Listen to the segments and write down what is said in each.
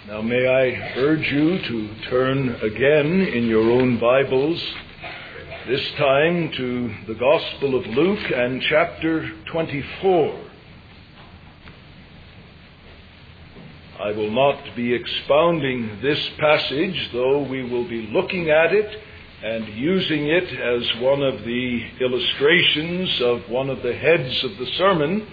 Now may I urge you to turn again in your own Bibles, this time to the Gospel of Luke and chapter 24. I will not be expounding this passage, though we will be looking at it and using it as one of the illustrations of one of the heads of the sermon.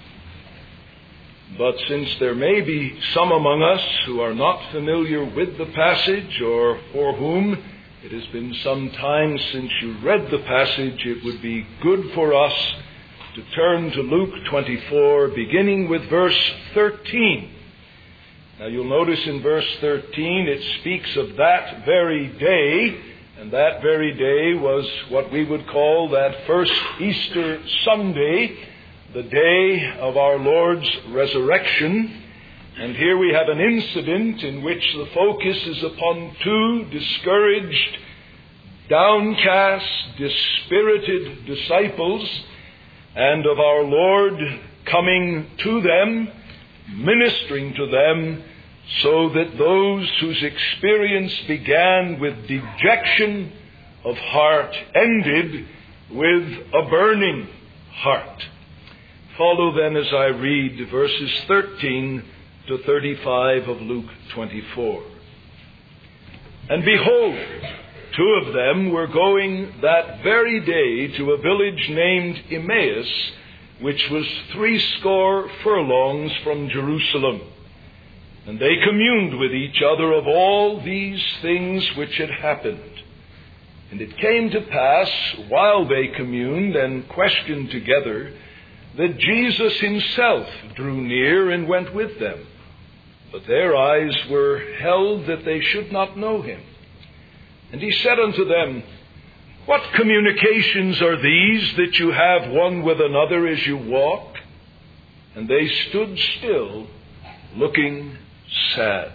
But since there may be some among us who are not familiar with the passage, or for whom it has been some time since you read the passage, it would be good for us to turn to Luke 24, beginning with verse 13. Now you'll notice in verse 13 it speaks of that very day, and that very day was what we would call that first Easter Sunday, the day of our Lord's resurrection. And here we have an incident in which the focus is upon two discouraged, downcast, dispirited disciples, and of our Lord coming to them, ministering to them, so that those whose experience began with dejection of heart ended with a burning heart. Follow then as I read verses 13 to 35 of Luke 24. And behold, two of them were going that very day to a village named Emmaus, which was 80 furlongs from Jerusalem. And they communed with each other of all these things which had happened. And it came to pass, while they communed and questioned together, that Jesus himself drew near and went with them. But their eyes were held that they should not know him. And he said unto them, What communications are these that you have one with another as you walk? And they stood still, looking sad.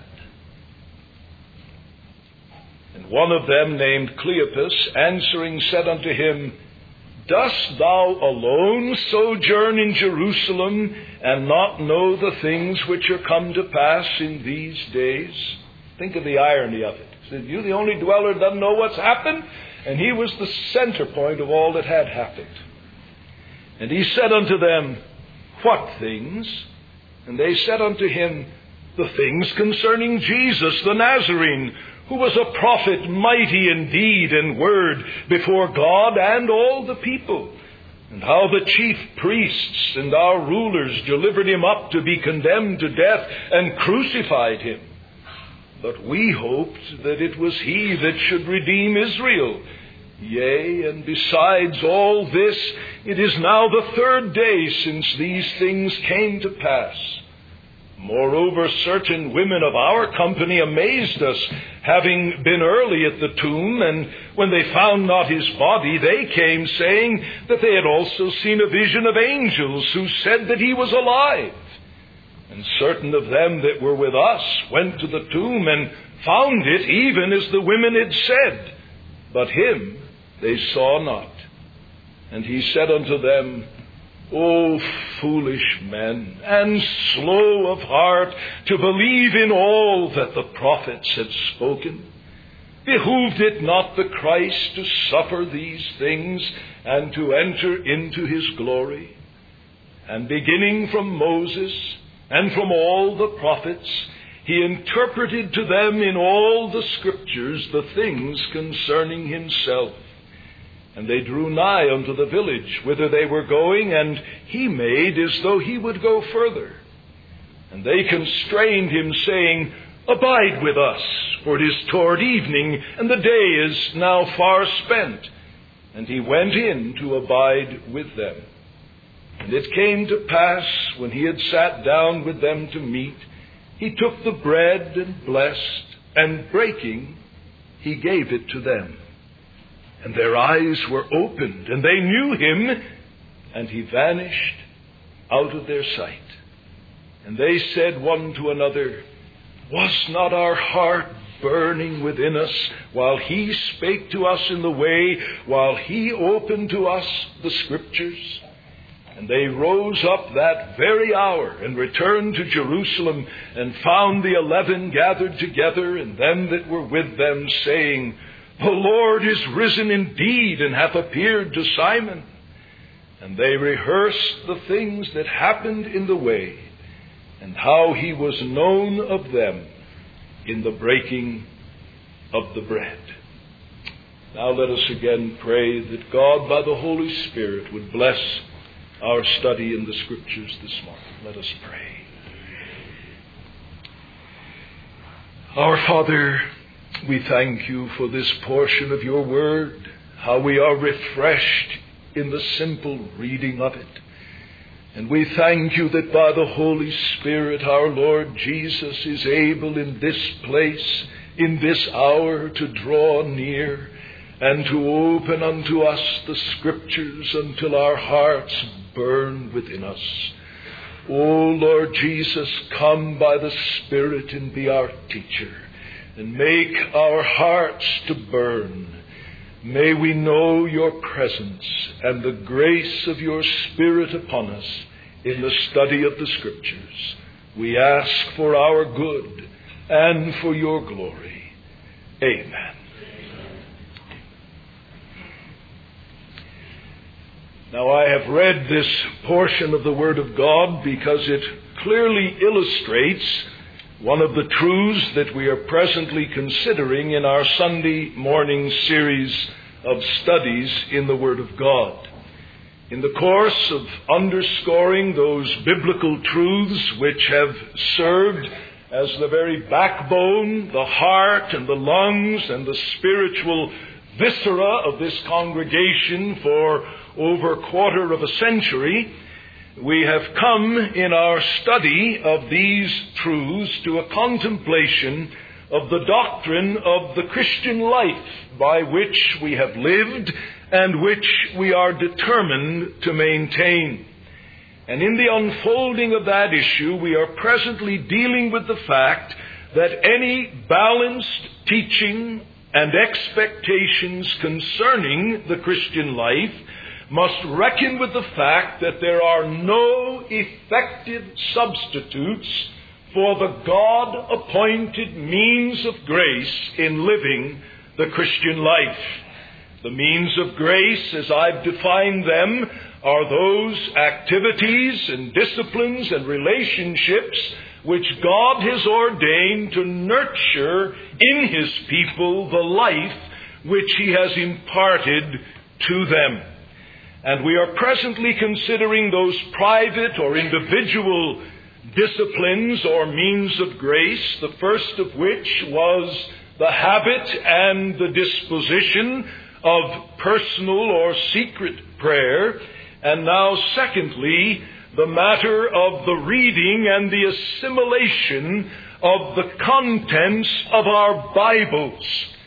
And one of them, named Cleopas, answering, said unto him, Dost thou alone sojourn in Jerusalem, and not know the things which are come to pass in these days? Think of the irony of it. He said, you the only dweller that doesn't know what's happened? And he was the center point of all that had happened. And he said unto them, What things? And they said unto him, The things concerning Jesus the Nazarene, who was a prophet, mighty in deed and word before God and all the people, and how the chief priests and our rulers delivered him up to be condemned to death and crucified him. But we hoped that it was he that should redeem Israel. Yea, and besides all this, it is now the 3rd day since these things came to pass. Moreover, certain women of our company amazed us, having been early at the tomb, and when they found not his body, they came, saying that they had also seen a vision of angels, who said that he was alive. And certain of them that were with us went to the tomb, and found it even as the women had said, but him they saw not. And he said unto them, O foolish men, and slow of heart to believe in all that the prophets had spoken. Behooved it not the Christ to suffer these things, and to enter into his glory? And beginning from Moses, and from all the prophets, he interpreted to them in all the Scriptures the things concerning himself. And they drew nigh unto the village whither they were going, and he made as though he would go further. And they constrained him, saying, Abide with us, for it is toward evening, and the day is now far spent. And he went in to abide with them. And it came to pass, when he had sat down with them to meat, he took the bread and blessed, and breaking, he gave it to them. And their eyes were opened, and they knew him, and he vanished out of their sight. And they said one to another, Was not our heart burning within us while he spake to us in the way, while he opened to us the Scriptures? And they rose up that very hour and returned to Jerusalem, and found the 11 gathered together, and them that were with them, saying, The Lord is risen indeed, and hath appeared to Simon. And they rehearsed the things that happened in the way, and how he was known of them in the breaking of the bread. Now let us again pray that God, by the Holy Spirit, would bless our study in the Scriptures this morning. Let us pray. Our Father, we thank you for this portion of your word, how we are refreshed in the simple reading of it. And we thank you that by the Holy Spirit our Lord Jesus is able in this place, in this hour, to draw near and to open unto us the Scriptures until our hearts burn within us. O Lord Jesus, come by the Spirit and be our teacher, and make our hearts to burn. May we know your presence and the grace of your Spirit upon us in the study of the Scriptures. We ask for our good and for your glory. Amen. Now, I have read this portion of the Word of God because it clearly illustrates one of the truths that we are presently considering in our Sunday morning series of studies in the Word of God. In the course of underscoring those biblical truths which have served as the very backbone, the heart and the lungs and the spiritual viscera of this congregation for over a quarter of a century, we have come in our study of these truths to a contemplation of the doctrine of the Christian life by which we have lived and which we are determined to maintain. And in the unfolding of that issue, we are presently dealing with the fact that any balanced teaching and expectations concerning the Christian life must reckon with the fact that there are no effective substitutes for the God-appointed means of grace in living the Christian life. The means of grace, as I've defined them, are those activities and disciplines and relationships which God has ordained to nurture in His people the life which He has imparted to them. And we are presently considering those private or individual disciplines or means of grace, the first of which was the habit and the disposition of personal or secret prayer, and now secondly, the matter of the reading and the assimilation of the contents of our Bibles.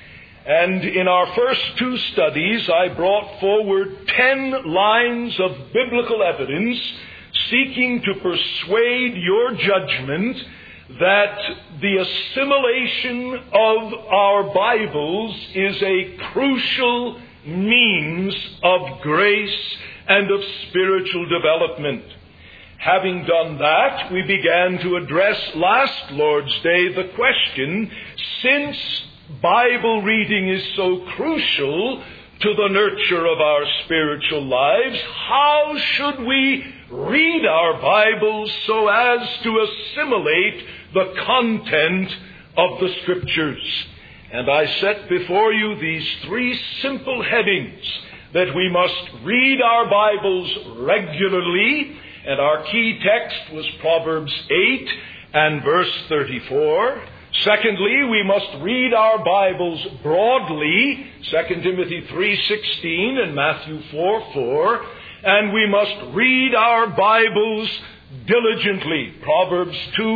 And in our first two studies, I brought forward 10 lines of biblical evidence seeking to persuade your judgment that the assimilation of our Bibles is a crucial means of grace and of spiritual development. Having done that, we began to address last Lord's Day the question, since Bible reading is so crucial to the nurture of our spiritual lives, how should we read our Bibles so as to assimilate the content of the Scriptures? And I set before you these three simple headings: that we must read our Bibles regularly, and our key text was Proverbs 8 and verse 34. Secondly, we must read our Bibles broadly, 2 Timothy 3:16 and Matthew 4:4. And we must read our Bibles diligently, Proverbs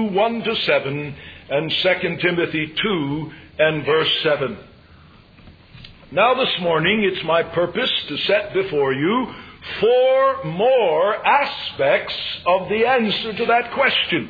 2:1-7 and 2 Timothy 2 and verse 7. Now this morning, it's my purpose to set before you 4 more aspects of the answer to that question.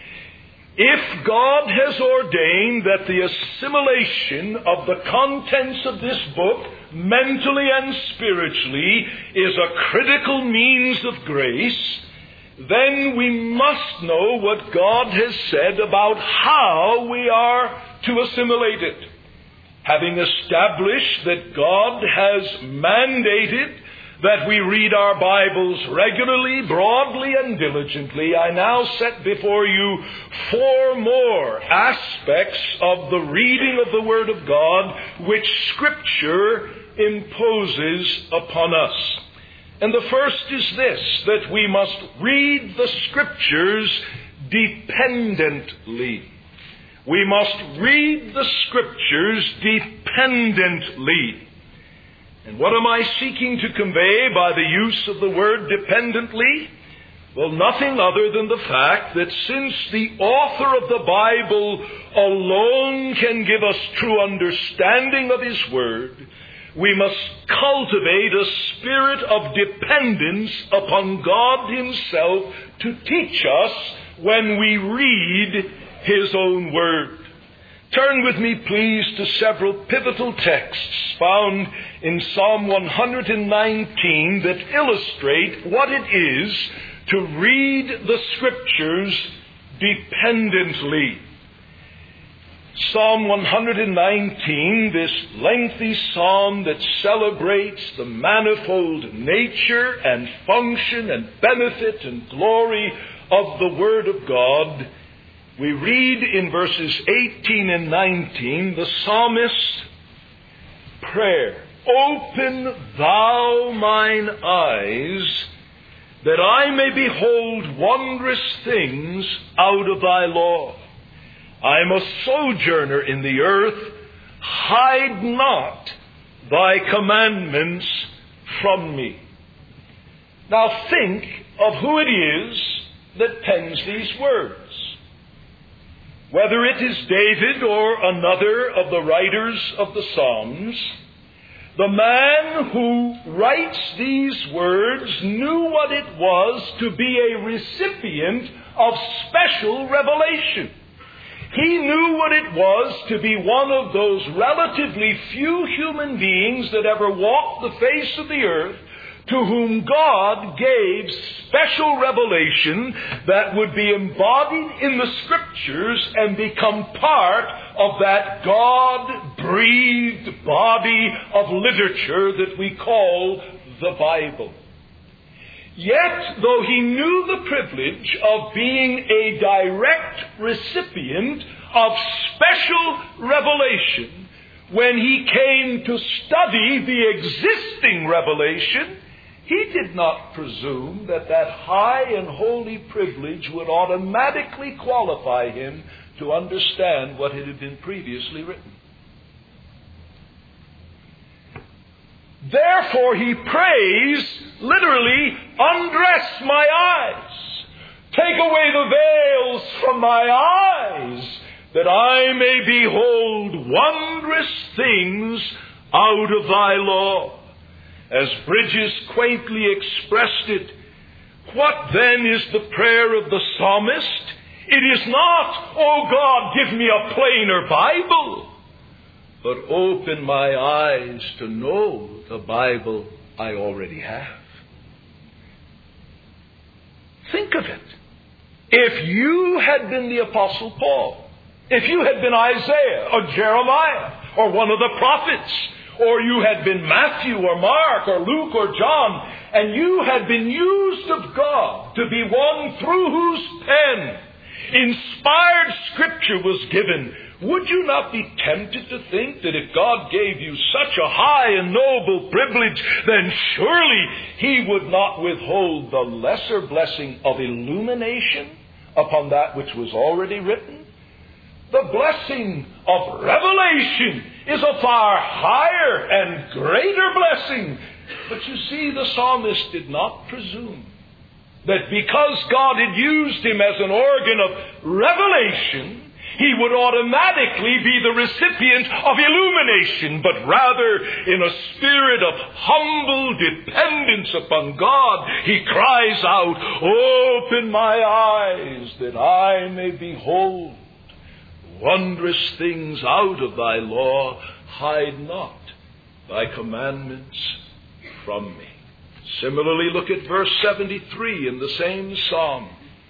If God has ordained that the assimilation of the contents of this book mentally and spiritually, is a critical means of grace, then we must know what God has said about how we are to assimilate it. Having established that God has mandated that we read our Bibles regularly, broadly, and diligently, I now set before you 4 more aspects of the reading of the Word of God which Scripture imposes upon us. And the first is this, that we must read the Scriptures dependently. We must read the Scriptures dependently. And what am I seeking to convey by the use of the word dependently? Well, nothing other than the fact that since the author of the Bible alone can give us true understanding of His Word, we must cultivate a spirit of dependence upon God Himself to teach us when we read His own Word. Turn with me, please, to several pivotal texts found in Psalm 119 that illustrate what it is to read the Scriptures dependently. Psalm 119, this lengthy psalm that celebrates the manifold nature and function and benefit and glory of the Word of God, we read in verses 18 and 19 the psalmist's prayer. Open thou mine eyes, that I may behold wondrous things out of thy law. I am a sojourner in the earth. Hide not thy commandments from me. Now think of who it is that pens these words. Whether it is David or another of the writers of the Psalms, the man who writes these words knew what it was to be a recipient of special revelation. He knew what it was to be one of those relatively few human beings that ever walked the face of the earth to whom God gave special revelation that would be embodied in the Scriptures and become part of that God-breathed body of literature that we call the Bible. Yet, though he knew the privilege of being a direct recipient of special revelation, when he came to study the existing revelation, he did not presume that that high and holy privilege would automatically qualify him to understand what had been previously written. Therefore he prays, literally, undress my eyes. Take away the veils from my eyes, that I may behold wondrous things out of thy law. As Bridges quaintly expressed it, what then is the prayer of the psalmist? It is not, oh God, give me a plainer Bible, but open my eyes to know the Bible I already have. Think of it. If you had been the Apostle Paul, if you had been Isaiah or Jeremiah or one of the prophets, or you had been Matthew or Mark or Luke or John, and you had been used of God to be one through whose pen inspired Scripture was given, would you not be tempted to think that if God gave you such a high and noble privilege, then surely He would not withhold the lesser blessing of illumination upon that which was already written? The blessing of revelation is a far higher and greater blessing. But you see, the psalmist did not presume that because God had used him as an organ of revelation, he would automatically be the recipient of illumination, but rather in a spirit of humble dependence upon God, he cries out, open my eyes that I may behold wondrous things out of thy law, hide not thy commandments from me. Similarly, look at verse 73 in the same psalm.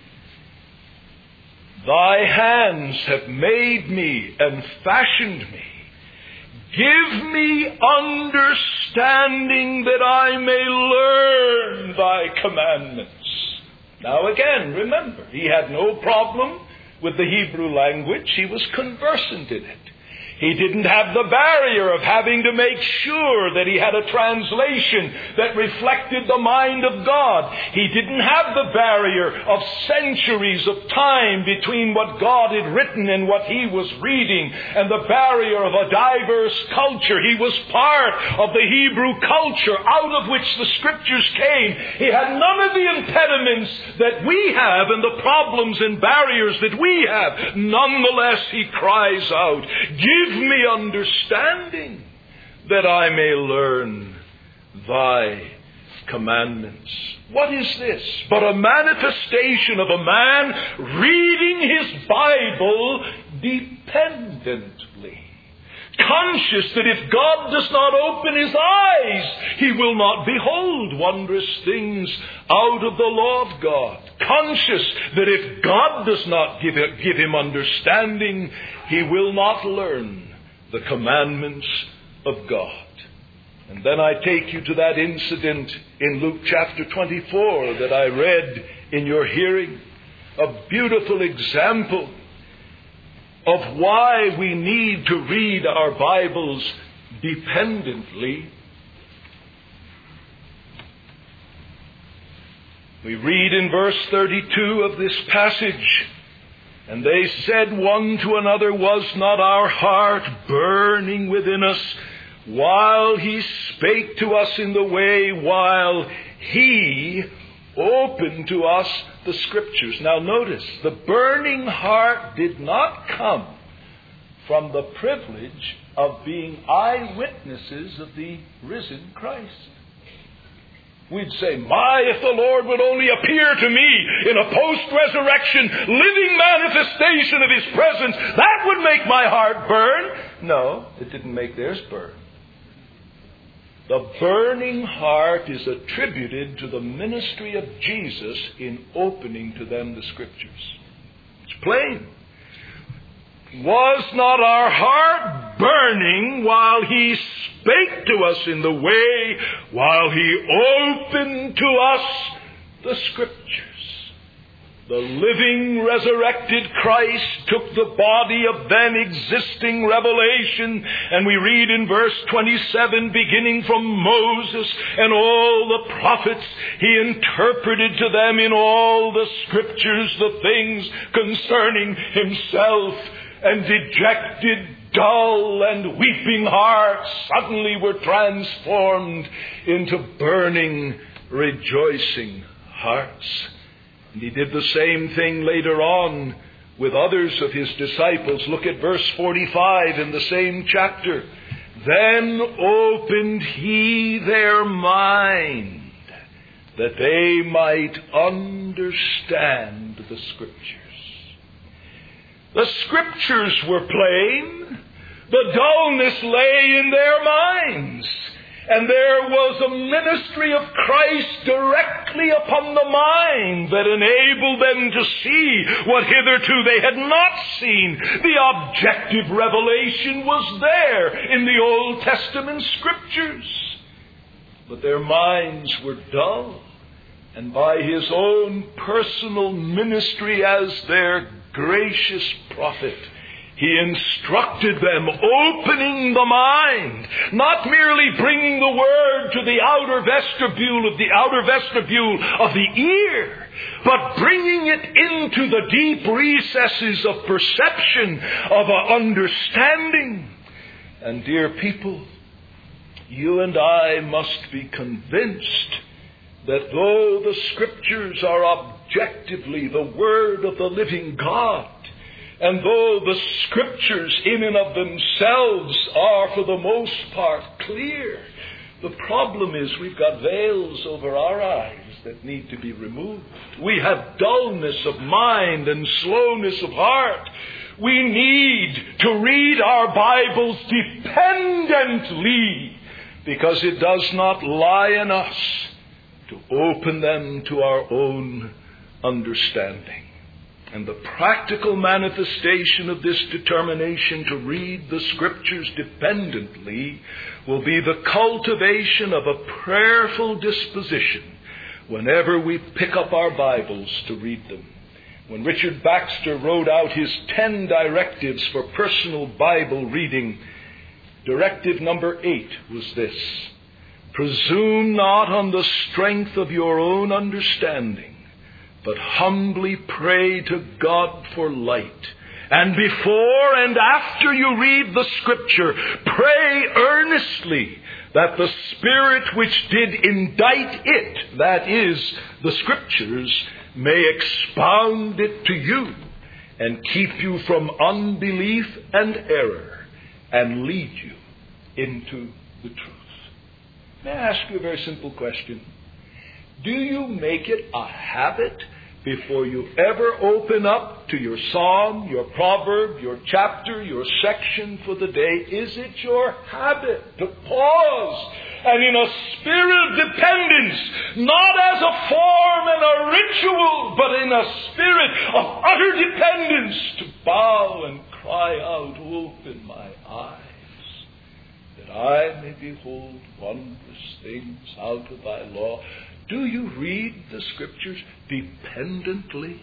Thy hands have made me and fashioned me. Give me understanding that I may learn thy commandments. Now again, remember, he had no problem with the Hebrew language. He was conversant in it. He didn't have the barrier of having to make sure that he had a translation that reflected the mind of God. He didn't have the barrier of centuries of time between what God had written and what he was reading, and the barrier of a diverse culture. He was part of the Hebrew culture out of which the Scriptures came. He had none of the impediments that we have and the problems and barriers that we have. Nonetheless, he cries out, give me understanding that I may learn thy commandments. What is this but a manifestation of a man reading his Bible dependently, conscious that if God does not open his eyes, he will not behold wondrous things out of the law of God. Conscious that if God does not give him understanding, he will not learn the commandments of God. And then I take you to that incident in Luke chapter 24 that I read in your hearing. A beautiful example of why we need to read our Bibles dependently. We read in verse 32 of this passage, and they said one to another, was not our heart burning within us while he spake to us in the way, while he opened to us the Scriptures? Now notice, the burning heart did not come from the privilege of being eyewitnesses of the risen Christ. We'd say, my, if the Lord would only appear to me in a post-resurrection living manifestation of his presence, that would make my heart burn. No, it didn't make theirs burn. The burning heart is attributed to the ministry of Jesus in opening to them the Scriptures. It's plain. Was not our heart burning while he spake to us in the way, while he opened to us the Scriptures? The living, resurrected Christ took the body of then existing revelation, and we read in verse 27, beginning from Moses and all the prophets, he interpreted to them in all the Scriptures the things concerning himself, and dejected, dull, and weeping hearts suddenly were transformed into burning, rejoicing hearts. And he did the same thing later on with others of his disciples. Look at verse 45 in the same chapter. Then opened he their mind, that they might understand the Scriptures. The Scriptures were plain. The dullness lay in their minds. And there was a ministry of Christ directly upon the mind that enabled them to see what hitherto they had not seen. The objective revelation was there in the Old Testament Scriptures. But their minds were dull. And by his own personal ministry as their gracious prophet, he instructed them, opening the mind, not merely bringing the word to the outer vestibule of the ear, but bringing it into the deep recesses of perception, of understanding. And dear people, you and I must be convinced that though the Scriptures are objectively the Word of the living God, and though the Scriptures in and of themselves are for the most part clear, the problem is we've got veils over our eyes that need to be removed. We have dullness of mind and slowness of heart. We need to read our Bibles dependently because it does not lie in us to open them to our own understanding. And the practical manifestation of this determination to read the Scriptures dependently will be the cultivation of a prayerful disposition whenever we pick up our Bibles to read them. When Richard Baxter wrote out his 10 directives for personal Bible reading, directive number 8 was this: presume not on the strength of your own understanding, but humbly pray to God for light. And before and after you read the Scripture, pray earnestly that the Spirit which did indite it, that is, the Scriptures, may expound it to you and keep you from unbelief and error and lead you into the truth. May I ask you a very simple question? Do you make it a habit before you ever open up to your psalm, your proverb, your chapter, your section for the day? Is it your habit to pause and in a spirit of dependence, not as a form and a ritual, but in a spirit of utter dependence, to bow and cry out, open my eyes, that I may behold wondrous things out of thy law? Do you read the Scriptures dependently?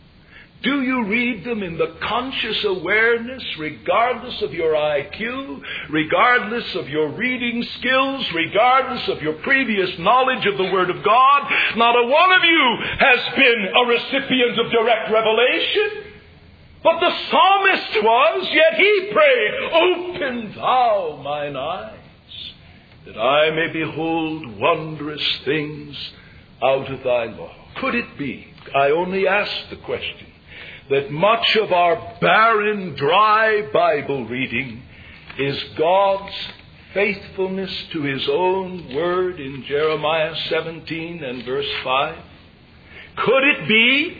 Do you read them in the conscious awareness, regardless of your IQ, regardless of your reading skills, regardless of your previous knowledge of the Word of God? Not a one of you has been a recipient of direct revelation. But the psalmist was, yet he prayed, open thou mine eyes, that I may behold wondrous things out of thy law. Could it be, I only ask the question, that much of our barren, dry Bible reading is God's faithfulness to His own Word in Jeremiah 17 and verse 5? Could it be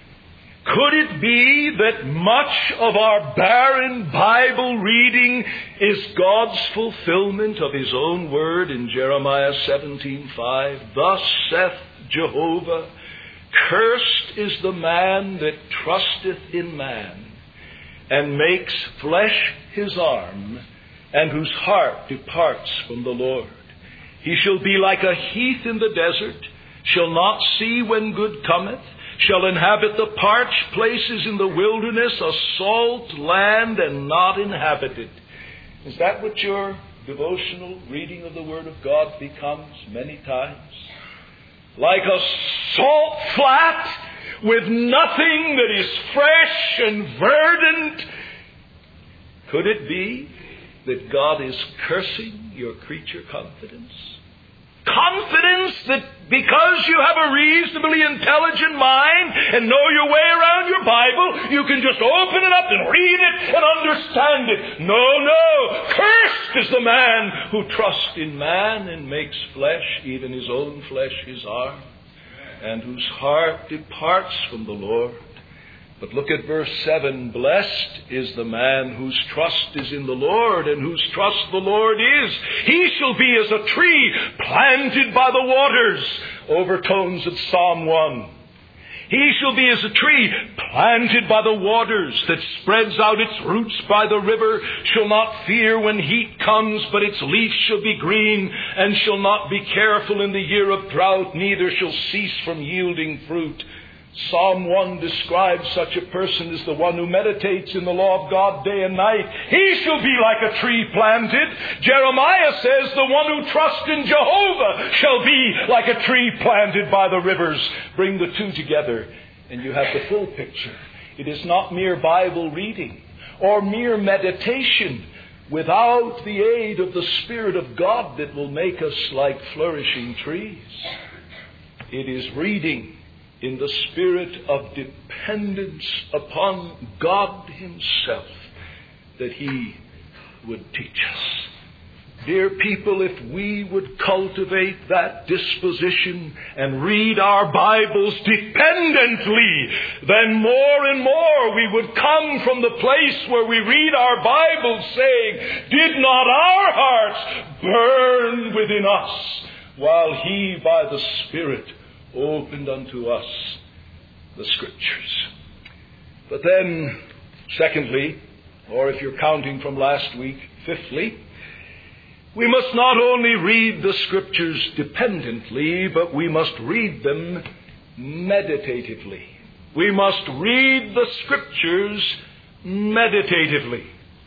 that much of our barren Bible reading is God's fulfillment of His own word in Jeremiah 17:5? Thus saith Jehovah, cursed is the man that trusteth in man, and makes flesh his arm, and whose heart departs from the Lord. He shall be like a heath in the desert, shall not see when good cometh, shall inhabit the parched places in the wilderness, a salt land and not inhabited. Is that what your devotional reading of the Word of God becomes many times? Like a salt flat with nothing that is fresh and verdant. Could it be that God is cursing your creature confidence? Confidence that because you have a reasonably intelligent mind and know your way around your Bible, you can just open it up and read it and understand it. No. Cursed is the man who trusts in man and makes flesh, even his own flesh, his arm, and whose heart departs from the Lord. But look at verse 7. Blessed is the man whose trust is in the Lord, and whose trust the Lord is. He shall be as a tree planted by the waters. Overtones of Psalm 1. He shall be as a tree planted by the waters, that spreads out its roots by the river, shall not fear when heat comes, but its leaf shall be green, and shall not be careful in the year of drought, neither shall cease from yielding fruit. Psalm 1 describes such a person as the one who meditates in the law of God day and night. He shall be like a tree planted. Jeremiah says the one who trusts in Jehovah shall be like a tree planted by the rivers. Bring the two together and you have the full picture. It is not mere Bible reading or mere meditation without the aid of the Spirit of God that will make us like flourishing trees. It is reading in the spirit of dependence upon God Himself that He would teach us. Dear people, if we would cultivate that disposition and read our Bibles dependently, then more and more we would come from the place where we read our Bibles saying, did not our hearts burn within us while He by the Spirit opened unto us the Scriptures? But then, secondly, or if you're counting from last week, fifthly, we must not only read the Scriptures dependently, but we must read them meditatively. We must read the Scriptures meditatively.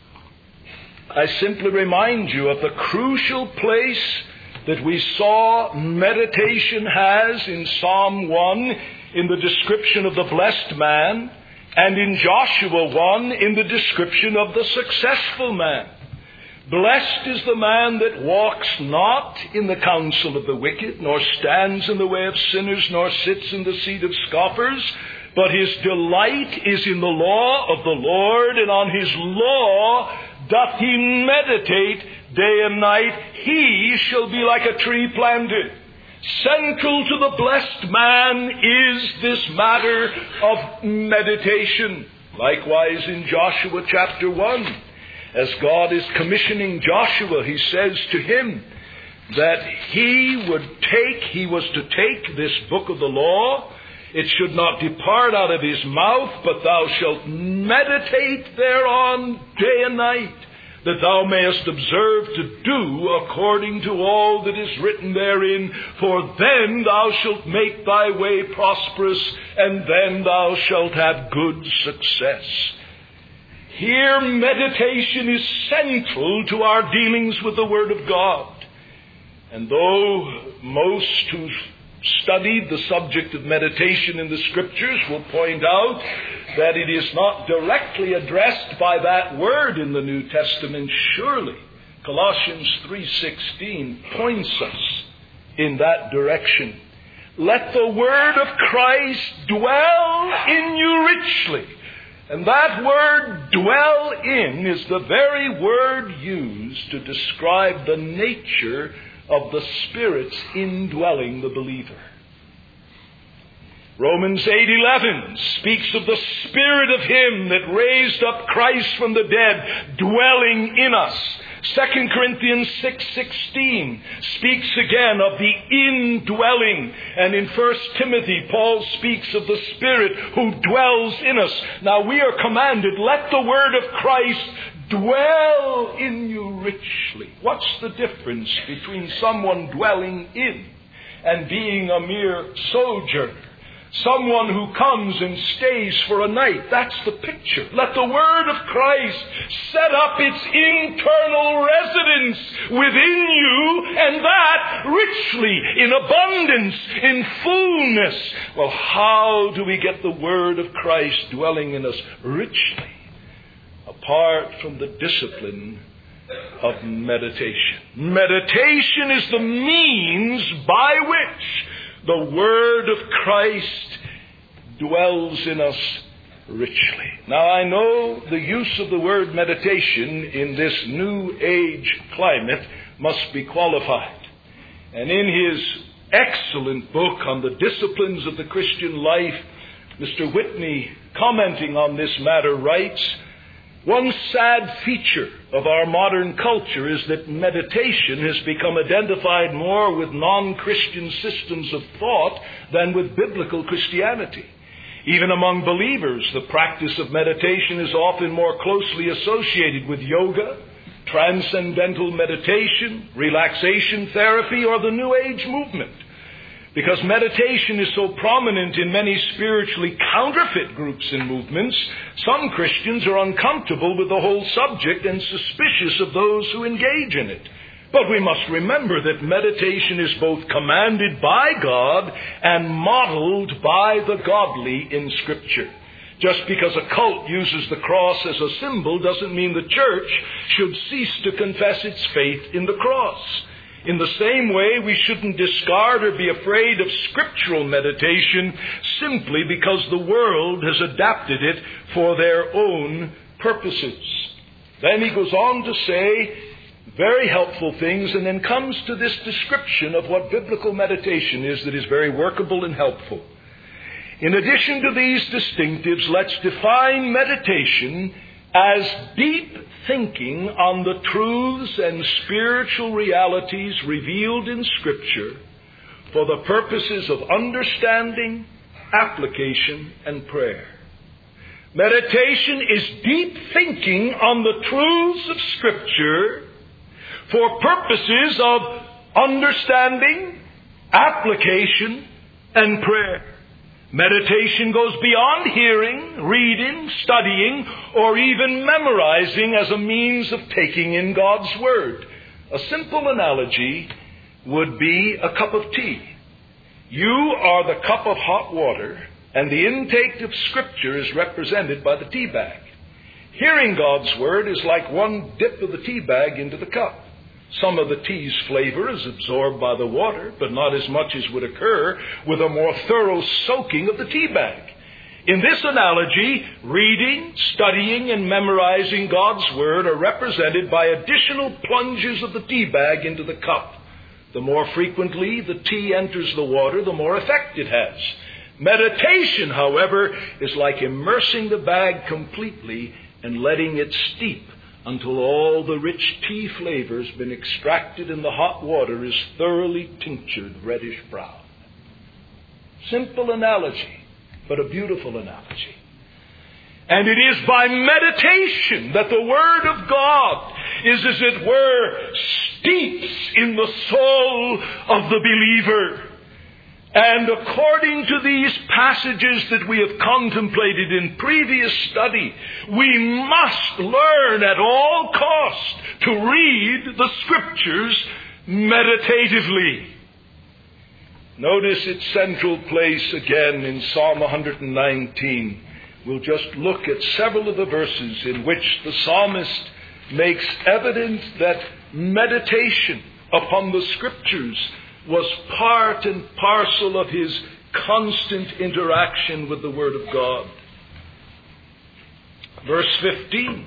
I simply remind you of the crucial place that we saw meditation has in Psalm 1 in the description of the blessed man, and in Joshua 1 in the description of the successful man. Blessed is the man that walks not in the counsel of the wicked, nor stands in the way of sinners, nor sits in the seat of scoffers, but his delight is in the law of the Lord, and on his law doth he meditate day and night. He shall be like a tree planted. Central to the blessed man is this matter of meditation. Likewise in Joshua chapter 1, as God is commissioning Joshua, He says to him that he was to take this book of the law. It should not depart out of his mouth, but thou shalt meditate thereon day and night, that thou mayest observe to do according to all that is written therein. For then thou shalt make thy way prosperous, and then thou shalt have good success. Here, meditation is central to our dealings with the Word of God. And though most who studied the subject of meditation in the Scriptures will point out that it is not directly addressed by that word in the New Testament, surely Colossians 3:16 points us in that direction. Let the word of Christ dwell in you richly. And that word dwell in is the very word used to describe the nature of the Spirit's indwelling the believer. Romans 8:11 speaks of the Spirit of Him that raised up Christ from the dead dwelling in us. 2 Corinthians 6:16 speaks again of the indwelling. And in 1 Timothy, Paul speaks of the Spirit who dwells in us. Now we are commanded, let the word of Christ dwell in you richly. What's the difference between someone dwelling in and being a mere sojourner? Someone who comes and stays for a night. That's the picture. Let the word of Christ set up its internal residence within you, and that richly, in abundance, in fullness. Well, how do we get the word of Christ dwelling in us richly? Apart from the discipline of meditation. Meditation is the means by which the word of Christ dwells in us richly. Now, I know the use of the word meditation in this new age climate must be qualified. And in his excellent book on the disciplines of the Christian life, Mr. Whitney, commenting on this matter, writes, one sad feature of our modern culture is that meditation has become identified more with non-Christian systems of thought than with biblical Christianity. Even among believers, the practice of meditation is often more closely associated with yoga, transcendental meditation, relaxation therapy, or the New Age movement. Because meditation is so prominent in many spiritually counterfeit groups and movements, some Christians are uncomfortable with the whole subject and suspicious of those who engage in it. But we must remember that meditation is both commanded by God and modeled by the godly in Scripture. Just because a cult uses the cross as a symbol doesn't mean the church should cease to confess its faith in the cross. In the same way, we shouldn't discard or be afraid of scriptural meditation simply because the world has adapted it for their own purposes. Then he goes on to say, Very helpful things, and then comes to this description of what biblical meditation is that is very workable and helpful. In addition to these distinctives, let's define meditation as deep thinking on the truths and spiritual realities revealed in Scripture for the purposes of understanding, application, and prayer. Meditation is deep thinking on the truths of Scripture for purposes of understanding, application, and prayer. Meditation goes beyond hearing, reading, studying, or even memorizing as a means of taking in God's Word. A simple analogy would be a cup of tea. You are the cup of hot water, and the intake of Scripture is represented by the tea bag. Hearing God's Word is like one dip of the tea bag into the cup. Some of the tea's flavor is absorbed by the water, but not as much as would occur with a more thorough soaking of the tea bag. In this analogy, reading, studying, and memorizing God's Word are represented by additional plunges of the tea bag into the cup. The more frequently the tea enters the water, the more effect it has. Meditation, however, is like immersing the bag completely and letting it steep until all the rich tea flavor has been extracted and the hot water is thoroughly tinctured reddish brown. Simple analogy, but a beautiful analogy. And it is by meditation that the Word of God is, as it were, steeps in the soul of the believer. And according to these passages that we have contemplated in previous study, we must learn at all costs to read the Scriptures meditatively. Notice its central place again in Psalm 119. We'll just look at several of the verses in which the psalmist makes evident that meditation upon the Scriptures was part and parcel of his constant interaction with the Word of God. Verse 15,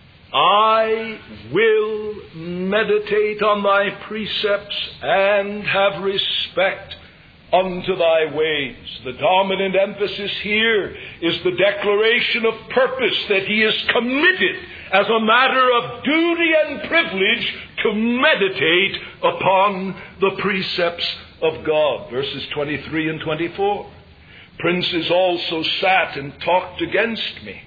I will meditate on thy precepts and have respect unto thy ways. The dominant emphasis here is the declaration of purpose that he is committed as a matter of duty and privilege to meditate upon the precepts of God. Verses 23 and 24. Princes also sat and talked against me.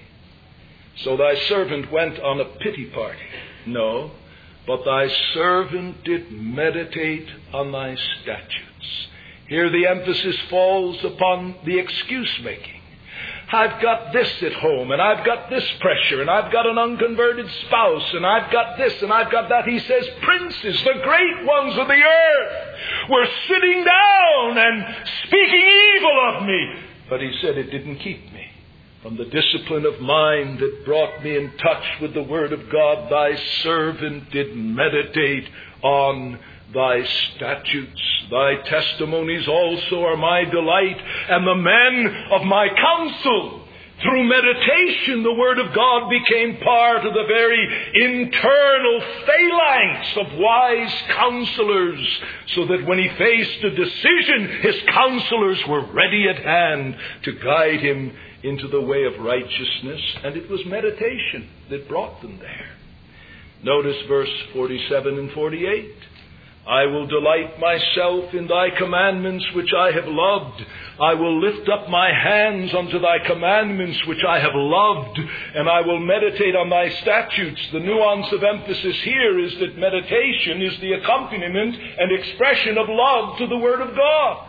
So thy servant went on a pity party. No, but thy servant did meditate on thy statutes. Here the emphasis falls upon the excuse-making. I've got this at home, and I've got this pressure, and I've got an unconverted spouse, and I've got this, and I've got that. He says, princes, the great ones of the earth, were sitting down and speaking evil of me. But he said it didn't keep me from the discipline of mind that brought me in touch with the Word of God. Thy servant did meditate on thy statutes. Thy testimonies also are my delight, and the men of my counsel. Through meditation, the Word of God became part of the very internal phalanx of wise counselors, so that when he faced a decision, his counselors were ready at hand to guide him into the way of righteousness, and it was meditation that brought them there. Notice verse 47 and 48. I will delight myself in thy commandments which I have loved. I will lift up my hands unto thy commandments which I have loved, and I will meditate on thy statutes. The nuance of emphasis here is that meditation is the accompaniment and expression of love to the Word of God.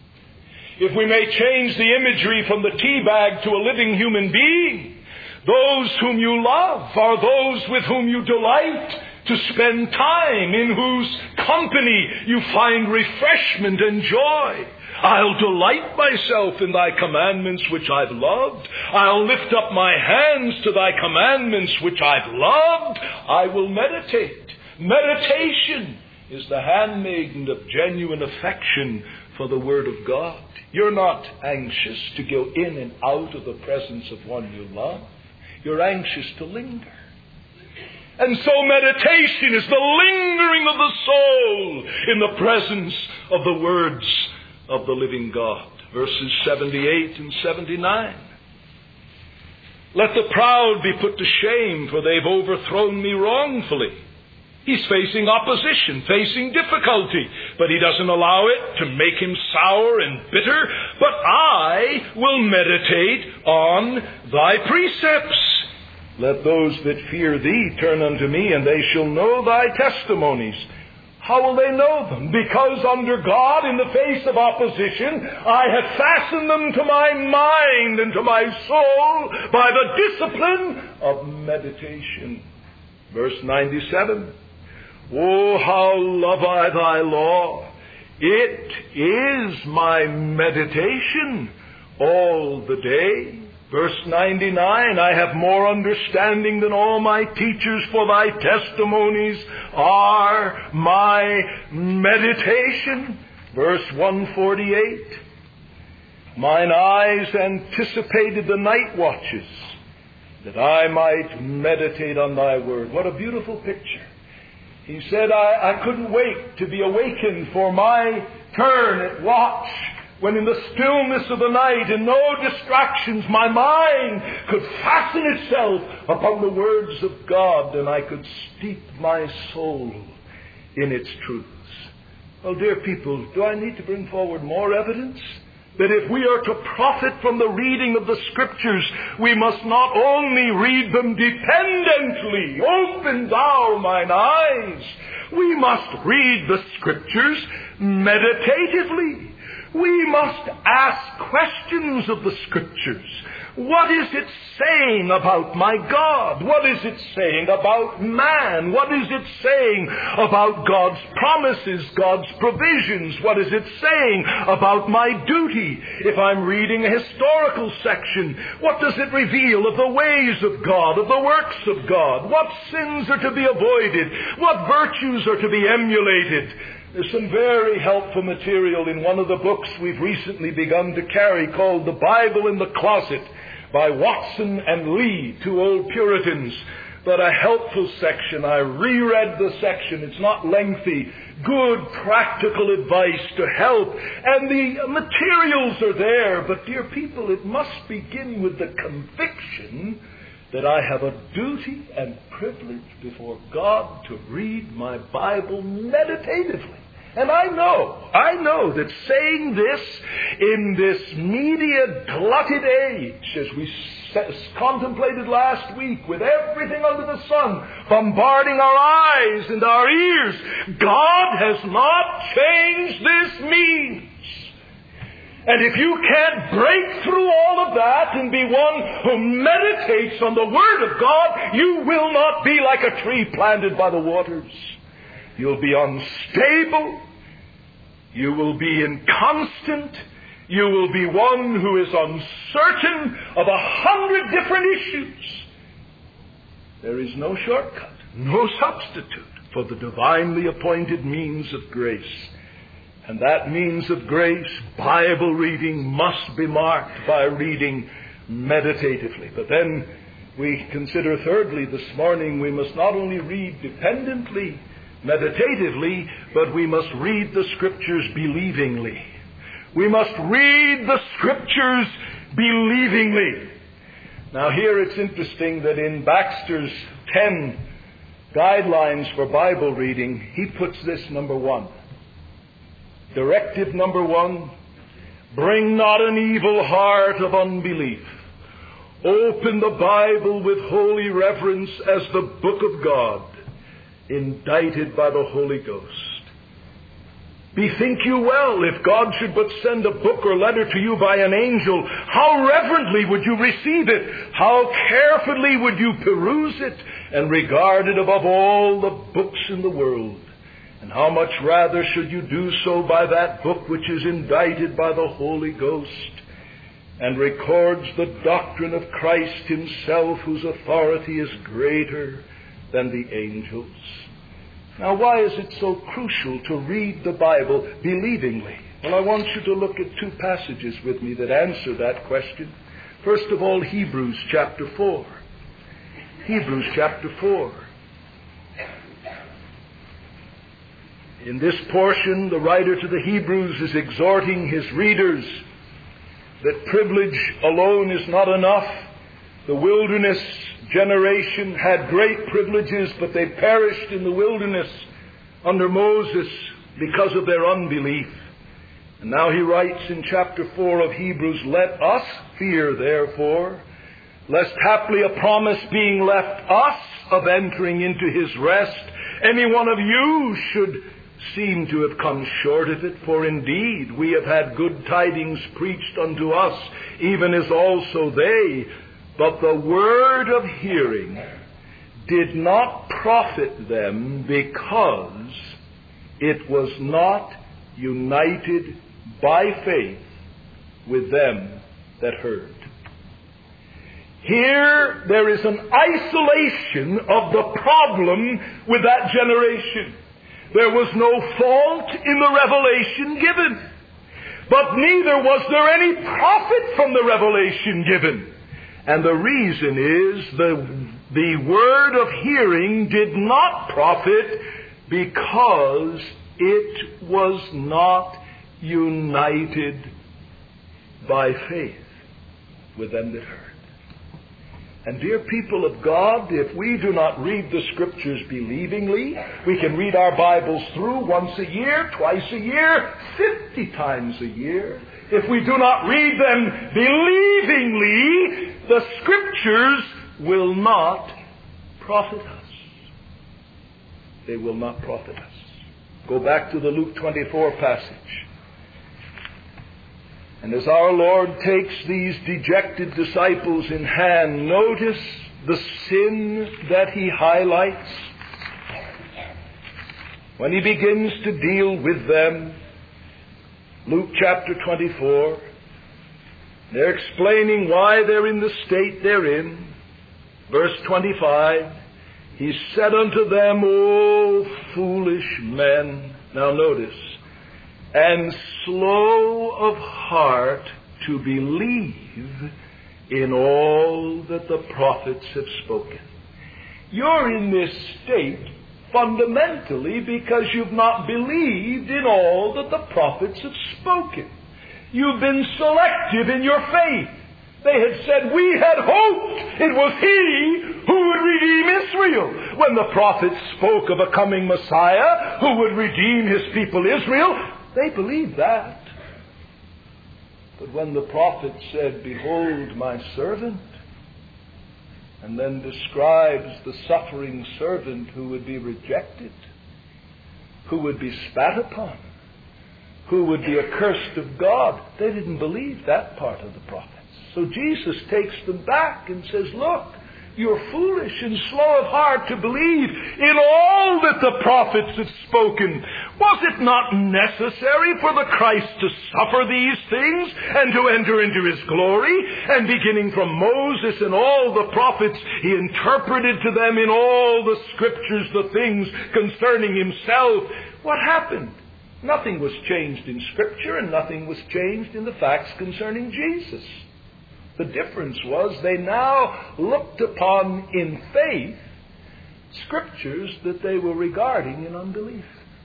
If we may change the imagery from the tea bag to a living human being, those whom you love are those with whom you delight to spend time, in whose company you find refreshment and joy. I'll delight myself in thy commandments which I've loved. I'll lift up my hands to thy commandments which I've loved. I will meditate. Meditation is the handmaiden of genuine affection for the Word of God. You're not anxious to go in and out of the presence of one you love. You're anxious to linger. And so meditation is the lingering of the soul in the presence of the words of the living God. Verses 78 and 79. Let the proud be put to shame, for they've overthrown me wrongfully. He's facing opposition, facing difficulty, but he doesn't allow it to make him sour and bitter. But I will meditate on thy precepts. Let those that fear thee turn unto me, and they shall know thy testimonies. How will they know them? Because under God, in the face of opposition, I have fastened them to my mind and to my soul by the discipline of meditation. Verse 97. Oh, how love I thy law! It is my meditation all the day. Verse 99, I have more understanding than all my teachers, for thy testimonies are my meditation. Verse 148, mine eyes anticipated the night watches, that I might meditate on thy word. What a beautiful picture. He said, I couldn't wait to be awakened for my turn at watch, when in the stillness of the night and no distractions, my mind could fasten itself upon the words of God, and I could steep my soul in its truths. Well, dear people, do I need to bring forward more evidence? That if we are to profit from the reading of the Scriptures, we must not only read them dependently, open thou mine eyes. We must read the Scriptures meditatively. We must ask questions of the Scriptures. What is it saying about my God? What is it saying about man? What is it saying about God's promises, God's provisions? What is it saying about my duty? If I'm reading a historical section, what does it reveal of the ways of God, of the works of God? What sins are to be avoided? What virtues are to be emulated? There's some very helpful material in one of the books we've recently begun to carry called The Bible in the Closet by Watson and Lee, two old Puritans. But a helpful section. I reread the section. It's not lengthy. Good practical advice to help. And the materials are there. But dear people, it must begin with the conviction that I have a duty and privilege before God to read my Bible meditatively. And I know that saying this in this media-glutted age, as we contemplated last week, with everything under the sun bombarding our eyes and our ears, God has not changed this means. And if you can't break through all of that and be one who meditates on the Word of God, you will not be like a tree planted by the waters. You'll be unstable. You will be inconstant. You will be one who is uncertain of 100 different issues. There is no shortcut, no substitute for the divinely appointed means of grace. And that means of grace, Bible reading, must be marked by reading meditatively. But then we consider thirdly this morning, we must not only read dependently, meditatively, but we must read the Scriptures believingly. We must read the Scriptures believingly. Now here it's interesting that in Baxter's 10 guidelines for Bible reading, he puts this number 1. Directive number 1, bring not an evil heart of unbelief. Open the Bible with holy reverence as the book of God, indited by the Holy Ghost. Bethink you well, if God should but send a book or letter to you by an angel, how reverently would you receive it? How carefully would you peruse it and regard it above all the books in the world? And how much rather should you do so by that book which is indited by the Holy Ghost and records the doctrine of Christ himself, whose authority is greater than the angels. Now, why is it so crucial to read the Bible believingly? Well, I want you to look at 2 passages with me that answer that question. First of all, Hebrews chapter 4. Hebrews chapter 4. In this portion, the writer to the Hebrews is exhorting his readers that privilege alone is not enough. The wilderness generation had great privileges, but they perished in the wilderness under Moses because of their unbelief. And now he writes in chapter 4 of Hebrews, "Let us fear, therefore, lest haply a promise being left us of entering into his rest, any one of you should seem to have come short of it. For indeed we have had good tidings preached unto us, even as also they. But the word of hearing did not profit them, because it was not united by faith with them that heard." Here there is an isolation of the problem with that generation. There was no fault in the revelation given, but neither was there any profit from the revelation given. And the reason is the word of hearing did not profit because it was not united by faith with them that heard. And dear people of God, if we do not read the Scriptures believingly, we can read our Bibles through once a year, twice a year, 50 times a year. If we do not read them believingly, the Scriptures will not profit us. They will not profit us. Go back to the Luke 24 passage. And as our Lord takes these dejected disciples in hand, notice the sin that he highlights. When he begins to deal with them, Luke chapter 24, they're explaining why they're in the state they're in. Verse 25, he said unto them, O foolish men. Now notice, and slow of heart to believe in all that the prophets have spoken. You're in this state fundamentally because you've not believed in all that the prophets have spoken. You've been selective in your faith. They had said, we had hoped it was he who would redeem Israel. When the prophets spoke of a coming Messiah who would redeem his people Israel, they believed that. But when the prophet said, behold my servant, and then describes the suffering servant who would be rejected, who would be spat upon, who would be accursed of God, they didn't believe that part of the prophets. So Jesus takes them back and says, look, you're foolish and slow of heart to believe in all that the prophets have spoken. Was it not necessary for the Christ to suffer these things and to enter into his glory? And beginning from Moses and all the prophets, he interpreted to them in all the Scriptures the things concerning himself. What happened? Nothing was changed in Scripture, and nothing was changed in the facts concerning Jesus. The difference was they now looked upon in faith Scriptures that they were regarding in unbelief.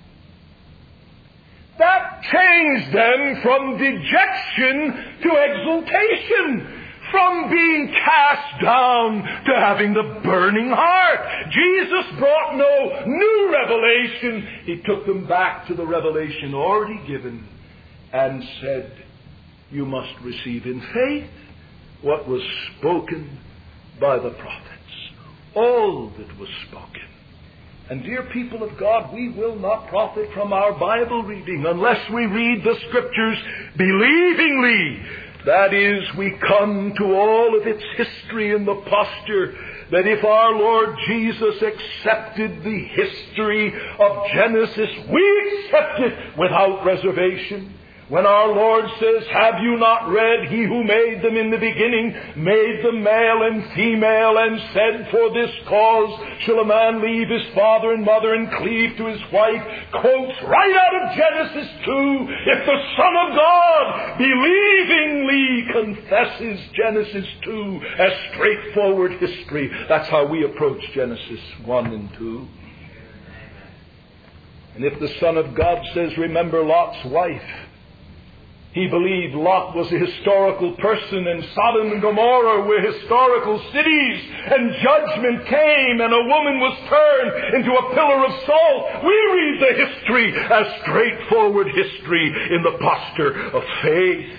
That changed them from dejection to exultation, from being cast down to having the burning heart. Jesus brought no new revelation. He took them back to the revelation already given and said, you must receive in faith what was spoken by the prophets. All that was spoken. And dear people of God, we will not profit from our Bible reading unless we read the Scriptures believingly. That is, we come to all of its history in the posture that if our Lord Jesus accepted the history of Genesis, we accept it without reservation. When our Lord says, have you not read, he who made them in the beginning made them male and female, and said, for this cause shall a man leave his father and mother and cleave to his wife, quotes right out of Genesis 2. If the Son of God believingly confesses Genesis 2 as straightforward history, that's how we approach Genesis 1 and 2. And if the Son of God says, remember Lot's wife, he believed Lot was a historical person and Sodom and Gomorrah were historical cities, and judgment came and a woman was turned into a pillar of salt. We read the history as straightforward history in the posture of faith.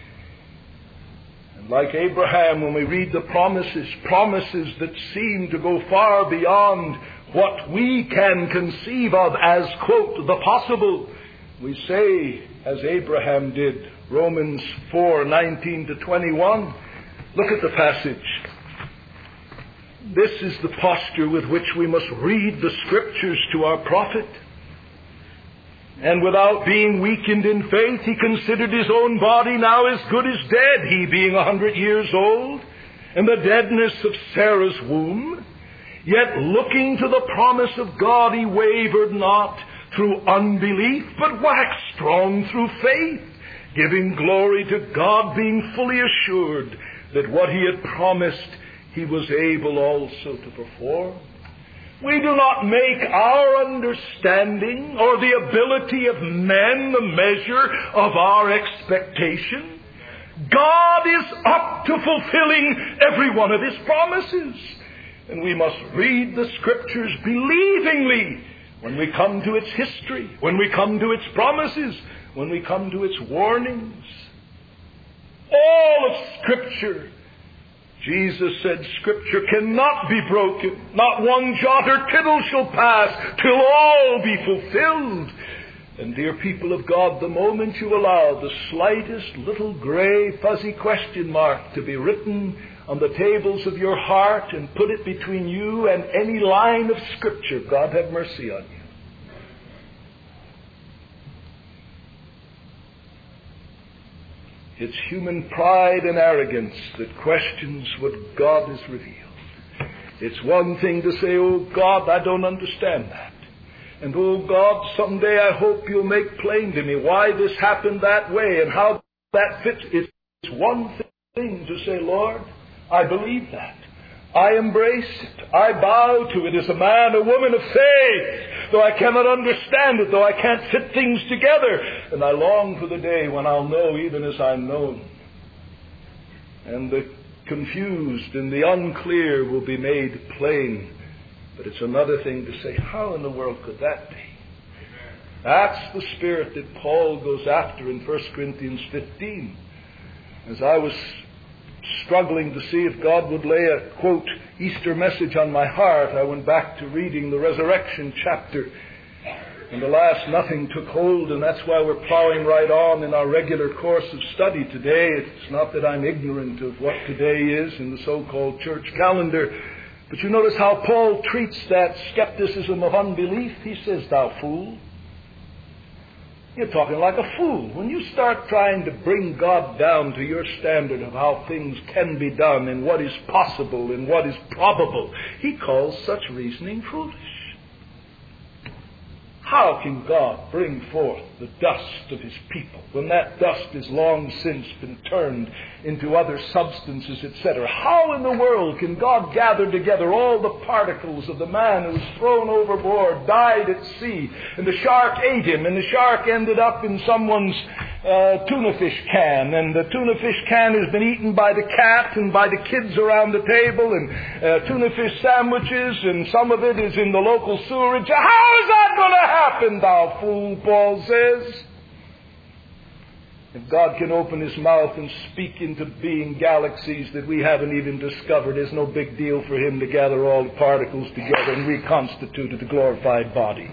And like Abraham, when we read the promises that seem to go far beyond what we can conceive of as, quote, the possible, we say, as Abraham did, Romans 4:19-21. Look at the passage. This is the posture with which we must read the Scriptures to our prophet. And without being weakened in faith, he considered his own body now as good as dead, he being 100 years old, and the deadness of Sarah's womb. Yet looking to the promise of God, he wavered not through unbelief, but waxed strong through faith, giving glory to God, being fully assured that what he had promised he was able also to perform. We do not make our understanding or the ability of men the measure of our expectation. God is up to fulfilling every one of his promises. And we must read the Scriptures believingly when we come to its history, when we come to its promises, when we come to its warnings. All of Scripture, Jesus said, Scripture cannot be broken. Not one jot or tittle shall pass till all be fulfilled. And dear people of God, the moment you allow the slightest little gray fuzzy question mark to be written on the tables of your heart and put it between you and any line of Scripture, God have mercy on you. It's human pride and arrogance that questions what God has revealed. It's one thing to say, oh God, I don't understand that. And oh God, someday I hope you'll make plain to me why this happened that way and how that fits. It's one thing to say, Lord, I believe that. I embrace it. I bow to it as a man, a woman of faith, though I cannot understand it, though I can't fit things together. And I long for the day when I'll know even as I'm known. And the confused and the unclear will be made plain. But it's another thing to say, how in the world could that be? That's the spirit that Paul goes after in 1 Corinthians 15. As I was struggling to see if God would lay a, quote, Easter message on my heart, I went back to reading the resurrection chapter. And alas, nothing took hold, and that's why we're plowing right on in our regular course of study today. It's not that I'm ignorant of what today is in the so-called church calendar, but you notice how Paul treats that skepticism of unbelief. He says, thou fool. You're talking like a fool. When you start trying to bring God down to your standard of how things can be done and what is possible and what is probable, he calls such reasoning foolish. How can God bring forth the dust of his people when that dust has long since been turned into other substances, etc.? How in the world can God gather together all the particles of the man who was thrown overboard, died at sea, and the shark ate him, and the shark ended up in someone's tuna fish can, and the tuna fish can has been eaten by the cat and by the kids around the table, and tuna fish sandwiches, and some of it is in the local sewerage? How is that going to happen, thou fool, Paul says? If God can open his mouth and speak into being galaxies that we haven't even discovered, it's no big deal for him to gather all the particles together and reconstitute a glorified body.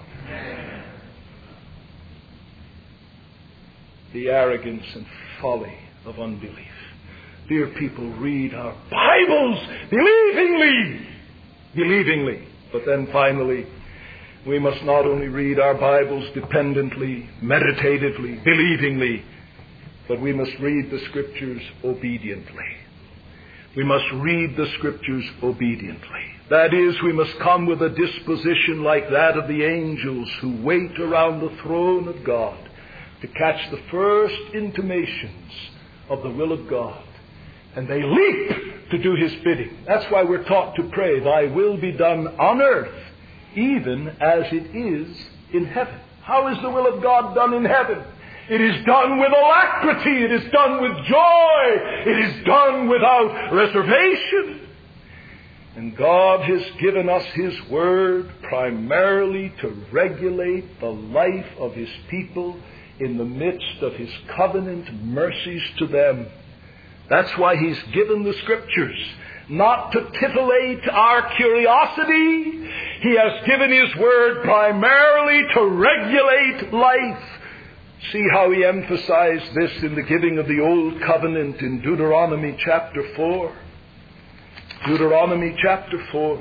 The arrogance and folly of unbelief. Dear people, read our Bibles believingly. But then finally, we must not only read our Bibles dependently, meditatively, believingly, but we must read the Scriptures obediently. We must read the Scriptures obediently. That is, we must come with a disposition like that of the angels who wait around the throne of God to catch the first intimations of the will of God. And they leap to do his bidding. That's why we're taught to pray, thy will be done on earth, even as it is in heaven. How is the will of God done in heaven? It is done with alacrity. It is done with joy. It is done without reservation. And God has given us His Word primarily to regulate the life of His people in the midst of His covenant mercies to them. That's why He's given the Scriptures, not to titillate our curiosity. He has given His Word primarily to regulate life. See how He emphasized this in the giving of the Old Covenant in Deuteronomy chapter 4. Deuteronomy chapter 4.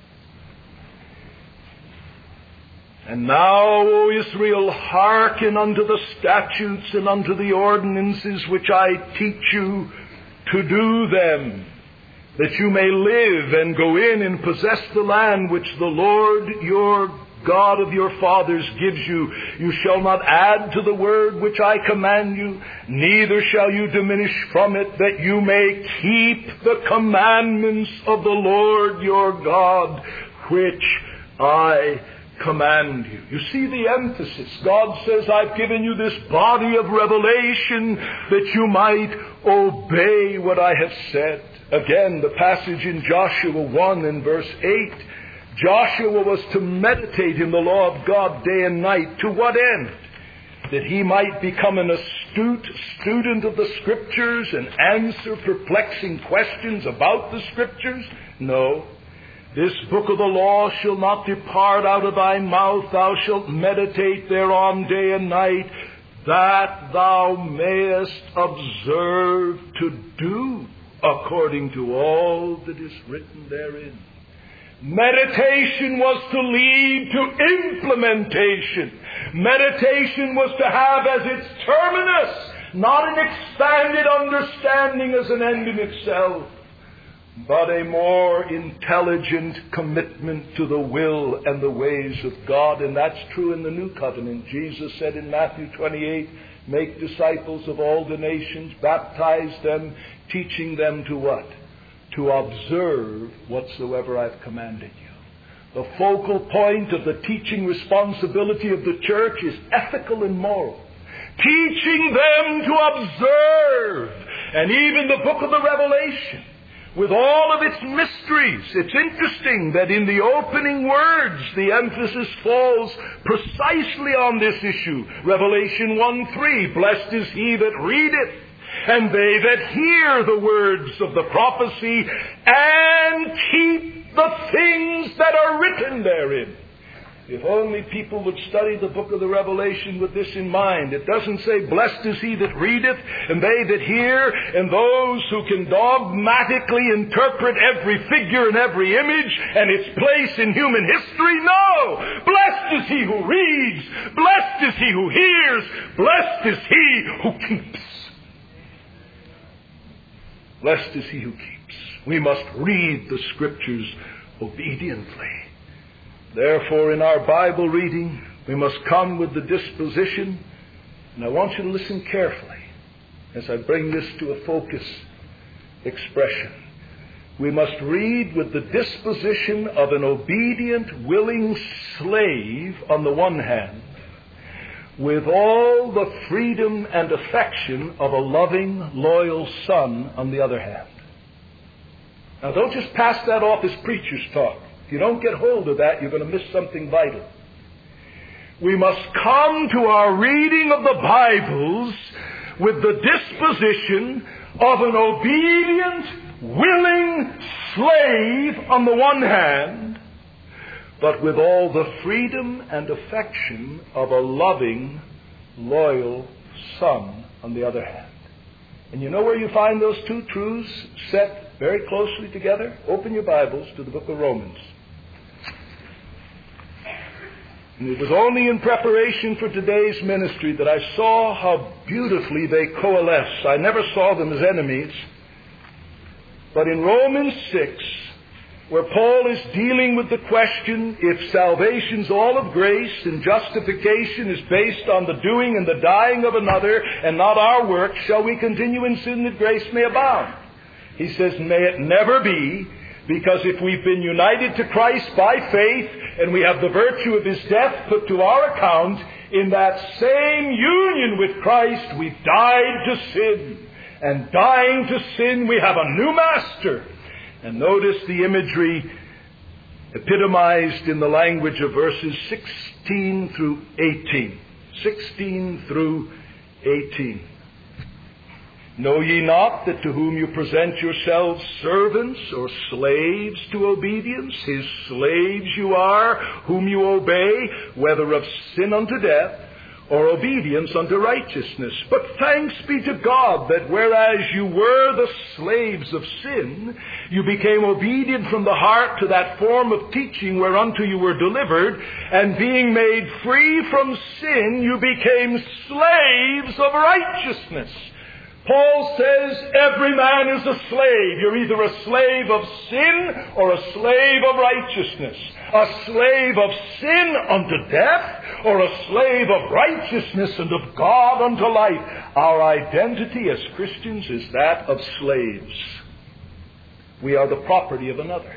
And now, O Israel, hearken unto the statutes and unto the ordinances which I teach you to do them, that you may live and go in and possess the land which the Lord your God of your fathers gives you. You shall not add to the word which I command you, neither shall you diminish from it, that you may keep the commandments of the Lord your God, which I command you. You see the emphasis. God says, I've given you this body of revelation that you might obey what I have said. Again, the passage in Joshua 1 and verse 8. Joshua was to meditate in the law of God day and night. To what end? That he might become an astute student of the Scriptures and answer perplexing questions about the Scriptures? No. This book of the law shall not depart out of thy mouth. Thou shalt meditate thereon day and night, that thou mayest observe to do according to all that is written therein. Meditation was to lead to implementation. Meditation was to have as its terminus not an expanded understanding as an end in itself, but a more intelligent commitment to the will and the ways of God. And that's true in the New Covenant. Jesus said in Matthew 28, make disciples of all the nations, baptize them, teaching them to what? To observe whatsoever I've commanded you. The focal point of the teaching responsibility of the church is ethical and moral. Teaching them to observe. And even the book of the Revelation, with all of its mysteries, it's interesting that in the opening words the emphasis falls precisely on this issue. Revelation 1:3, blessed is he that readeth, and they that hear the words of the prophecy, and keep the things that are written therein. If only people would study the book of the Revelation with this in mind. It doesn't say, blessed is he that readeth, and they that hear, and those who can dogmatically interpret every figure and every image and its place in human history. No! Blessed is he who reads. Blessed is he who hears. Blessed is he who keeps. Blessed is he who keeps. We must read the Scriptures obediently. Therefore, in our Bible reading, we must come with the disposition, and I want you to listen carefully as I bring this to a focus expression. We must read with the disposition of an obedient, willing slave on the one hand, with all the freedom and affection of a loving, loyal son on the other hand. Now, don't just pass that off as preacher's talk. If you don't get hold of that, you're going to miss something vital. We must come to our reading of the Bibles with the disposition of an obedient, willing slave on the one hand, but with all the freedom and affection of a loving, loyal son on the other hand. And you know where you find those two truths set very closely together? Open your Bibles to the book of Romans. And it was only in preparation for today's ministry that I saw how beautifully they coalesce. I never saw them as enemies. But in Romans 6, where Paul is dealing with the question, if salvation's all of grace and justification is based on the doing and the dying of another and not our work, shall we continue in sin that grace may abound? He says, may it never be. Because if we've been united to Christ by faith, and we have the virtue of His death put to our account, in that same union with Christ, we've died to sin. And dying to sin, we have a new master. And notice the imagery epitomized in the language of verses 16 through 18. 16 through 18. Know ye not that to whom you present yourselves servants or slaves to obedience, His slaves you are, whom you obey, whether of sin unto death, or obedience unto righteousness. But thanks be to God that whereas you were the slaves of sin, you became obedient from the heart to that form of teaching whereunto you were delivered, and being made free from sin, you became slaves of righteousness. Paul says every man is a slave. You're either a slave of sin or a slave of righteousness. A slave of sin unto death, or a slave of righteousness and of God unto life. Our identity as Christians is that of slaves. We are the property of another.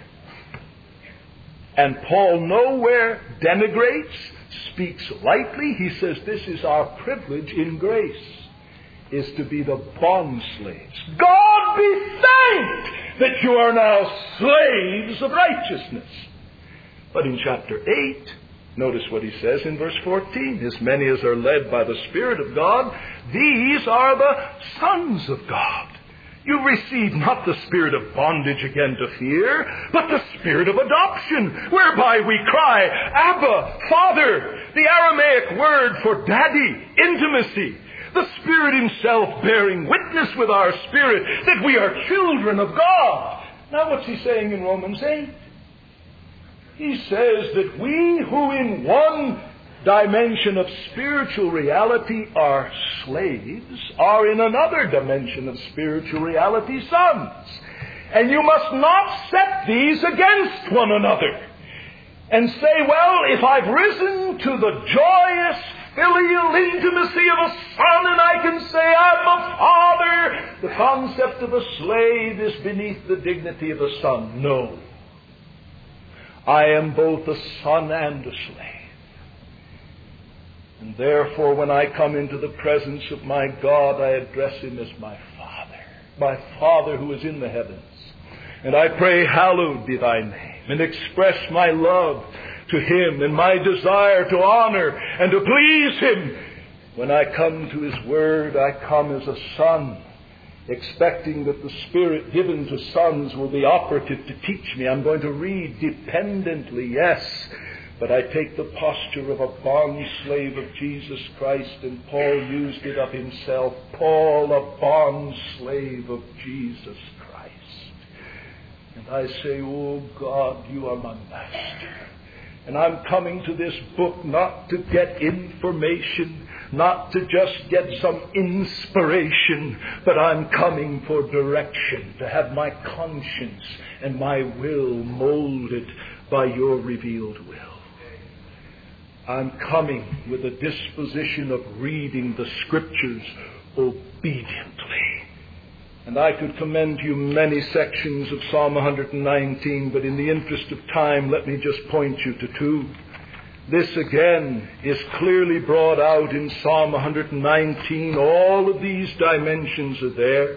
And Paul nowhere denigrates, speaks lightly. He says this is our privilege in grace, is to be the bond slaves. God be thanked that you are now slaves of righteousness. But in chapter 8, notice what he says in verse 14. As many as are led by the Spirit of God, these are the sons of God. You receive not the spirit of bondage again to fear, but the spirit of adoption, whereby we cry, Abba, Father, the Aramaic word for daddy, intimacy. The Spirit Himself bearing witness with our spirit that we are children of God. Now what's he saying in Romans 8? He says that we who in one dimension of spiritual reality are slaves, are in another dimension of spiritual reality sons. And you must not set these against one another and say, well, if I've risen to the joyous filial intimacy of a son and I can say I'm a father, the concept of a slave is beneath the dignity of a son. No. I am both a son and a slave. And therefore, when I come into the presence of my God, I address Him as my Father who is in the heavens. And I pray, hallowed be Thy name, and express my love to Him and my desire to honor and to please Him. When I come to His Word, I come as a son, expecting that the Spirit given to sons will be operative to teach me. I'm going to read dependently, yes, but I take the posture of a bond slave of Jesus Christ, and Paul used it of himself. Paul, a bond slave of Jesus Christ. And I say, oh God, you are my master. And I'm coming to this book not to get information, not to just get some inspiration, but I'm coming for direction, to have my conscience and my will molded by your revealed will. I'm coming with a disposition of reading the Scriptures obediently. And I could commend you many sections of Psalm 119, but in the interest of time, let me just point you to two. This again is clearly brought out in Psalm 119. All of these dimensions are there.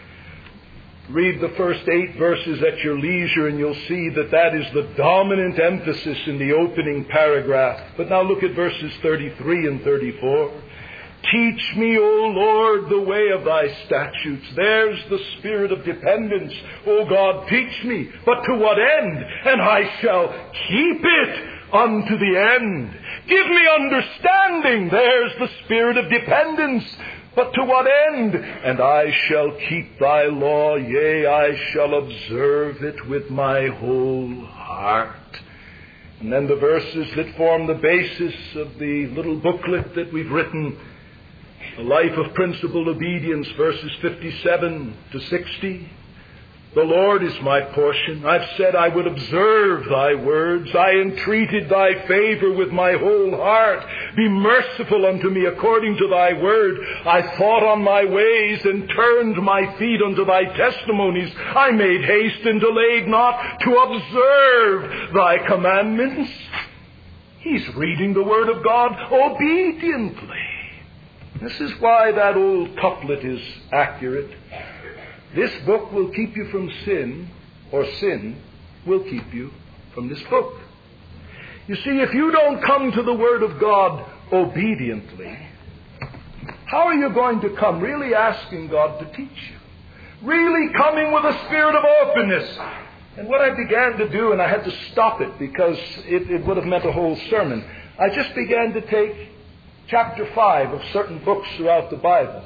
Read the first 8 verses at your leisure and you'll see that that is the dominant emphasis in the opening paragraph. But now look at verses 33 and 34. Teach me, O Lord, the way of Thy statutes. There's the spirit of dependence. O God, teach me. But to what end? And I shall keep it unto the end. Give me understanding. There's the spirit of dependence. But to what end? And I shall keep Thy law. Yea, I shall observe it with my whole heart. And then the verses that form the basis of the little booklet that we've written, A Life of Principled Obedience, verses 57 to 60. The Lord is my portion. I've said I would observe thy words. I entreated thy favor with my whole heart. Be merciful unto me according to thy word. I thought on my ways and turned my feet unto thy testimonies. I made haste and delayed not to observe thy commandments. He's reading the word of God obediently. This is why that old couplet is accurate. This book will keep you from sin, or sin will keep you from this book. You see, if you don't come to the Word of God obediently, how are you going to come really asking God to teach you? Really coming with a spirit of openness. And what I began to do, and I had to stop it because it would have meant a whole sermon, I just began to take chapter 5 of certain books throughout the Bible.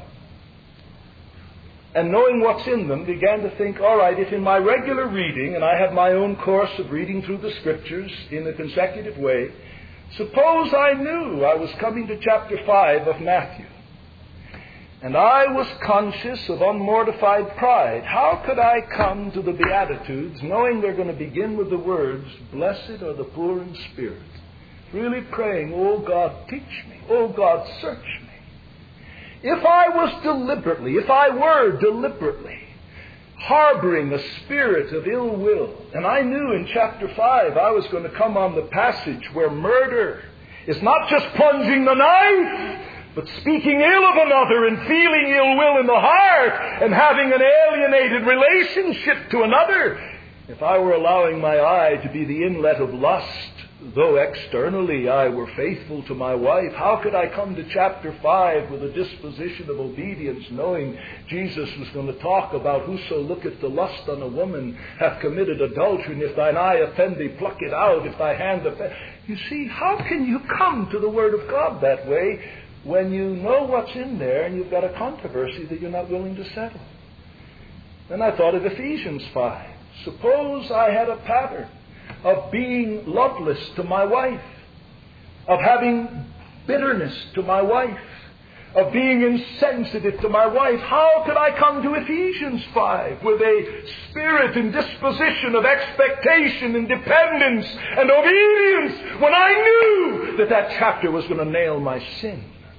And knowing what's in them, began to think, all right, if in my regular reading, and I have my own course of reading through the Scriptures in a consecutive way, suppose I knew I was coming to chapter 5 of Matthew, and I was conscious of unmortified pride. How could I come to the Beatitudes knowing they're going to begin with the words, blessed are the poor in spirit? Really praying, oh God, teach me. Oh God, search me. If I were deliberately harboring a spirit of ill will, and I knew in chapter 5 I was going to come on the passage where murder is not just plunging the knife, but speaking ill of another and feeling ill will in the heart and having an alienated relationship to another, if I were allowing my eye to be the inlet of lust, though externally I were faithful to my wife, how could I come to chapter 5 with a disposition of obedience, knowing Jesus was going to talk about whoso looketh to lust on a woman hath committed adultery, and if thine eye offend thee, pluck it out, if thy hand offend. You see, how can you come to the Word of God that way when you know what's in there and you've got a controversy that you're not willing to settle? Then I thought of Ephesians 5. Suppose I had a pattern of being loveless to my wife, of having bitterness to my wife, of being insensitive to my wife. How could I come to Ephesians 5 with a spirit and disposition of expectation and dependence and obedience when I knew that that chapter was going to nail my sin?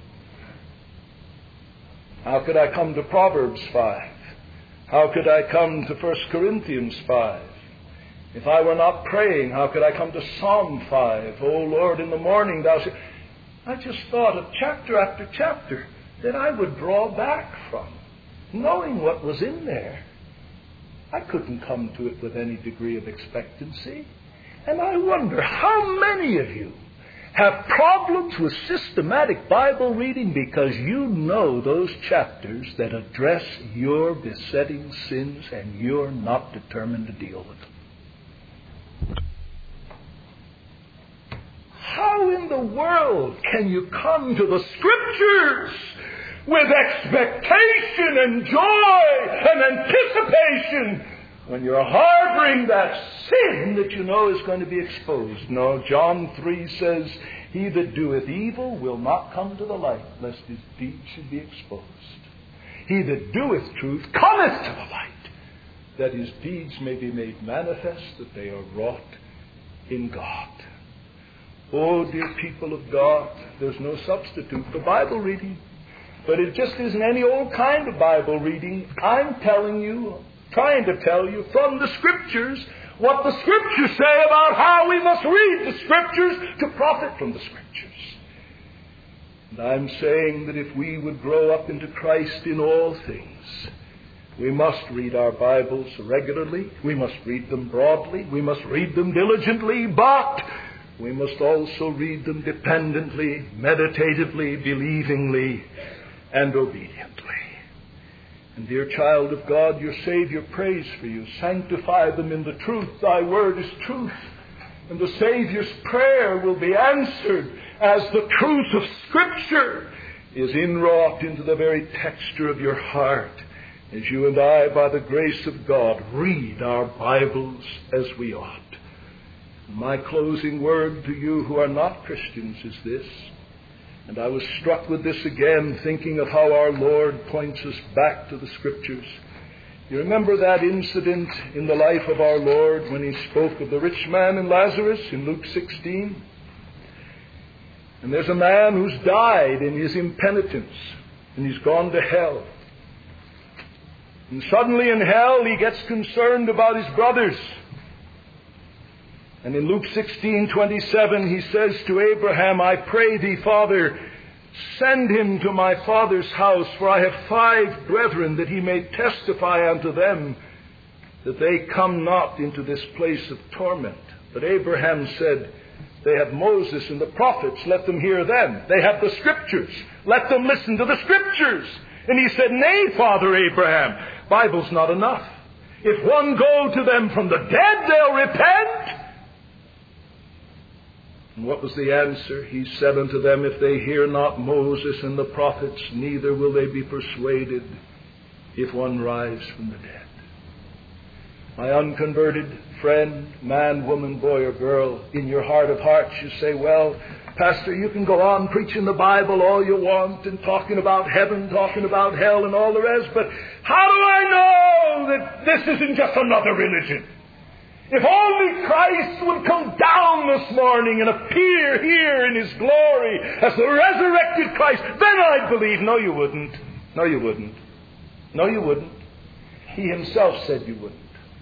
How could I come to Proverbs 5? How could I come to 1 Corinthians 5? If I were not praying, how could I come to Psalm 5? O Lord, in the morning thou shalt... I just thought of chapter after chapter that I would draw back from, knowing what was in there. I couldn't come to it with any degree of expectancy. And I wonder how many of you have problems with systematic Bible reading because you know those chapters that address your besetting sins and you're not determined to deal with them. How in the world can you come to the Scriptures with expectation and joy and anticipation when you're harboring that sin that you know is going to be exposed? No, John 3 says, he that doeth evil will not come to the light, lest his deeds should be exposed. He that doeth truth cometh to the light, that his deeds may be made manifest, that they are wrought in God. Oh, dear people of God, there's no substitute for Bible reading. But it just isn't any old kind of Bible reading. I'm telling you, trying to tell you from the Scriptures what the Scriptures say about how we must read the Scriptures to profit from the Scriptures. And I'm saying that if we would grow up into Christ in all things, we must read our Bibles regularly. We must read them broadly. We must read them diligently. But we must also read them dependently, meditatively, believingly, and obediently. And dear child of God, your Savior prays for you. Sanctify them in the truth. Thy word is truth. And the Savior's prayer will be answered as the truth of Scripture is inwrought into the very texture of your heart, as you and I, by the grace of God, read our Bibles as we ought. My closing word to you who are not Christians is this, and I was struck with this again, thinking of how our Lord points us back to the Scriptures. You remember that incident in the life of our Lord when he spoke of the rich man and Lazarus in Luke 16? And there's a man who's died in his impenitence, and he's gone to hell. And suddenly in hell he gets concerned about his brothers. And in Luke 16:27 he says to Abraham, I pray thee, Father, send him to my father's house, for I have 5 brethren, that he may testify unto them that they come not into this place of torment. But Abraham said, they have Moses and the prophets, let them hear them. They have the Scriptures, let them listen to the Scriptures. And he said, nay, Father Abraham, Bible's not enough. If one go to them from the dead, they'll repent. And what was the answer? He said unto them, if they hear not Moses and the prophets, neither will they be persuaded if one rise from the dead. My unconverted friend, man, woman, boy, or girl, in your heart of hearts you say, well, Pastor, you can go on preaching the Bible all you want and talking about heaven, talking about hell and all the rest, but how do I know that this isn't just another religion? If only Christ would come down this morning and appear here in His glory as the resurrected Christ, then I'd believe. No, you wouldn't. No, you wouldn't. No, you wouldn't. He Himself said you wouldn't.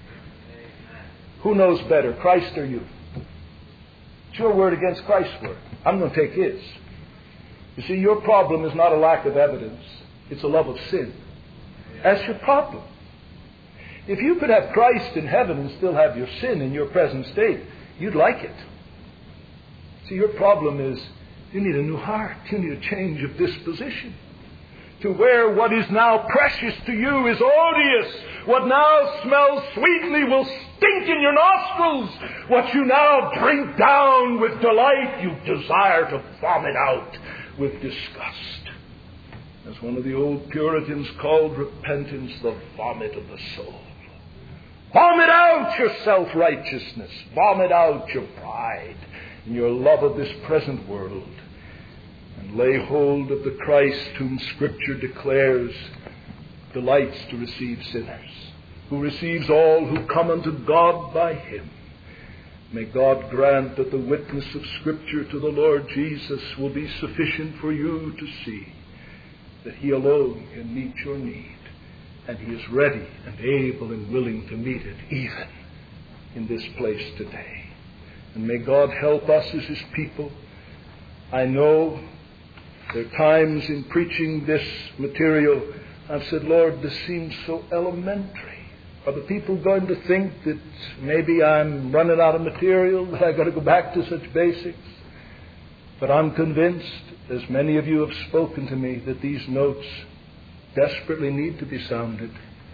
Who knows better, Christ or you? It's your word against Christ's word. I'm going to take His. You see, your problem is not a lack of evidence. It's a love of sin. That's your problem. If you could have Christ in heaven and still have your sin in your present state, you'd like it. See, your problem is you need a new heart. You need a change of disposition. To where what is now precious to you is odious. What now smells sweetly will stink in your nostrils. What you now drink down with delight, you desire to vomit out with disgust. As one of the old Puritans called repentance, the vomit of the soul. Vomit out your self-righteousness. Vomit out your pride and your love of this present world. And lay hold of the Christ whom Scripture declares delights to receive sinners, who receives all who come unto God by Him. May God grant that the witness of Scripture to the Lord Jesus will be sufficient for you to see that He alone can meet your need, and He is ready and able and willing to meet it even in this place today. And may God help us as His people. I know there are times in preaching this material I've said, Lord, this seems so elementary. Are the people going to think that maybe I'm running out of material, that I've got to go back to such basics? But I'm convinced, as many of you have spoken to me, that these notes desperately need to be sounded,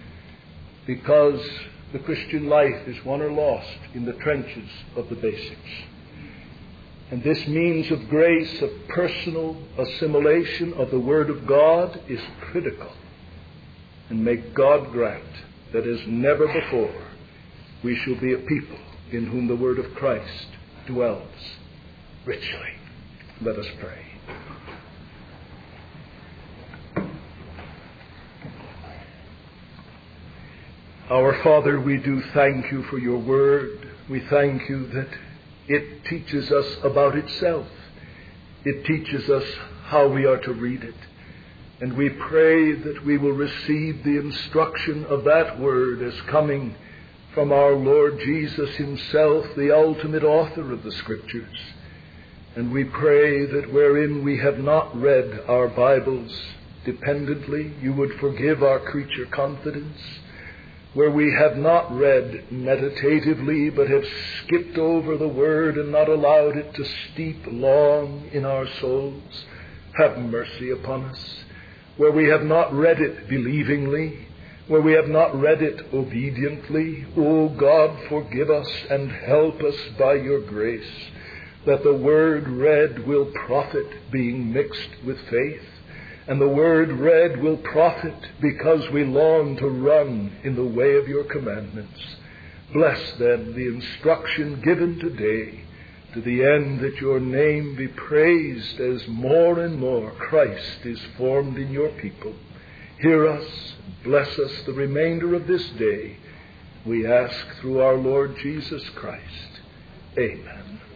because the Christian life is won or lost in the trenches of the basics. And this means of grace, of personal assimilation of the Word of God, is critical. And may God grant that as never before we shall be a people in whom the Word of Christ dwells richly. Let us pray. Our Father, we do thank You for Your Word. We thank You that it teaches us about itself. It teaches us how we are to read it. And we pray that we will receive the instruction of that Word as coming from our Lord Jesus Himself, the ultimate author of the Scriptures. And we pray that wherein we have not read our Bibles dependently, You would forgive our creature confidence. Where we have not read meditatively, but have skipped over the Word and not allowed it to steep long in our souls, have mercy upon us. Where we have not read it believingly, where we have not read it obediently, O God, forgive us and help us by Your grace, that the Word read will profit, being mixed with faith. And the Word read will profit because we long to run in the way of Your commandments. Bless then the instruction given today, to the end that Your name be praised as more and more Christ is formed in Your people. Hear us, bless us the remainder of this day. We ask through our Lord Jesus Christ. Amen.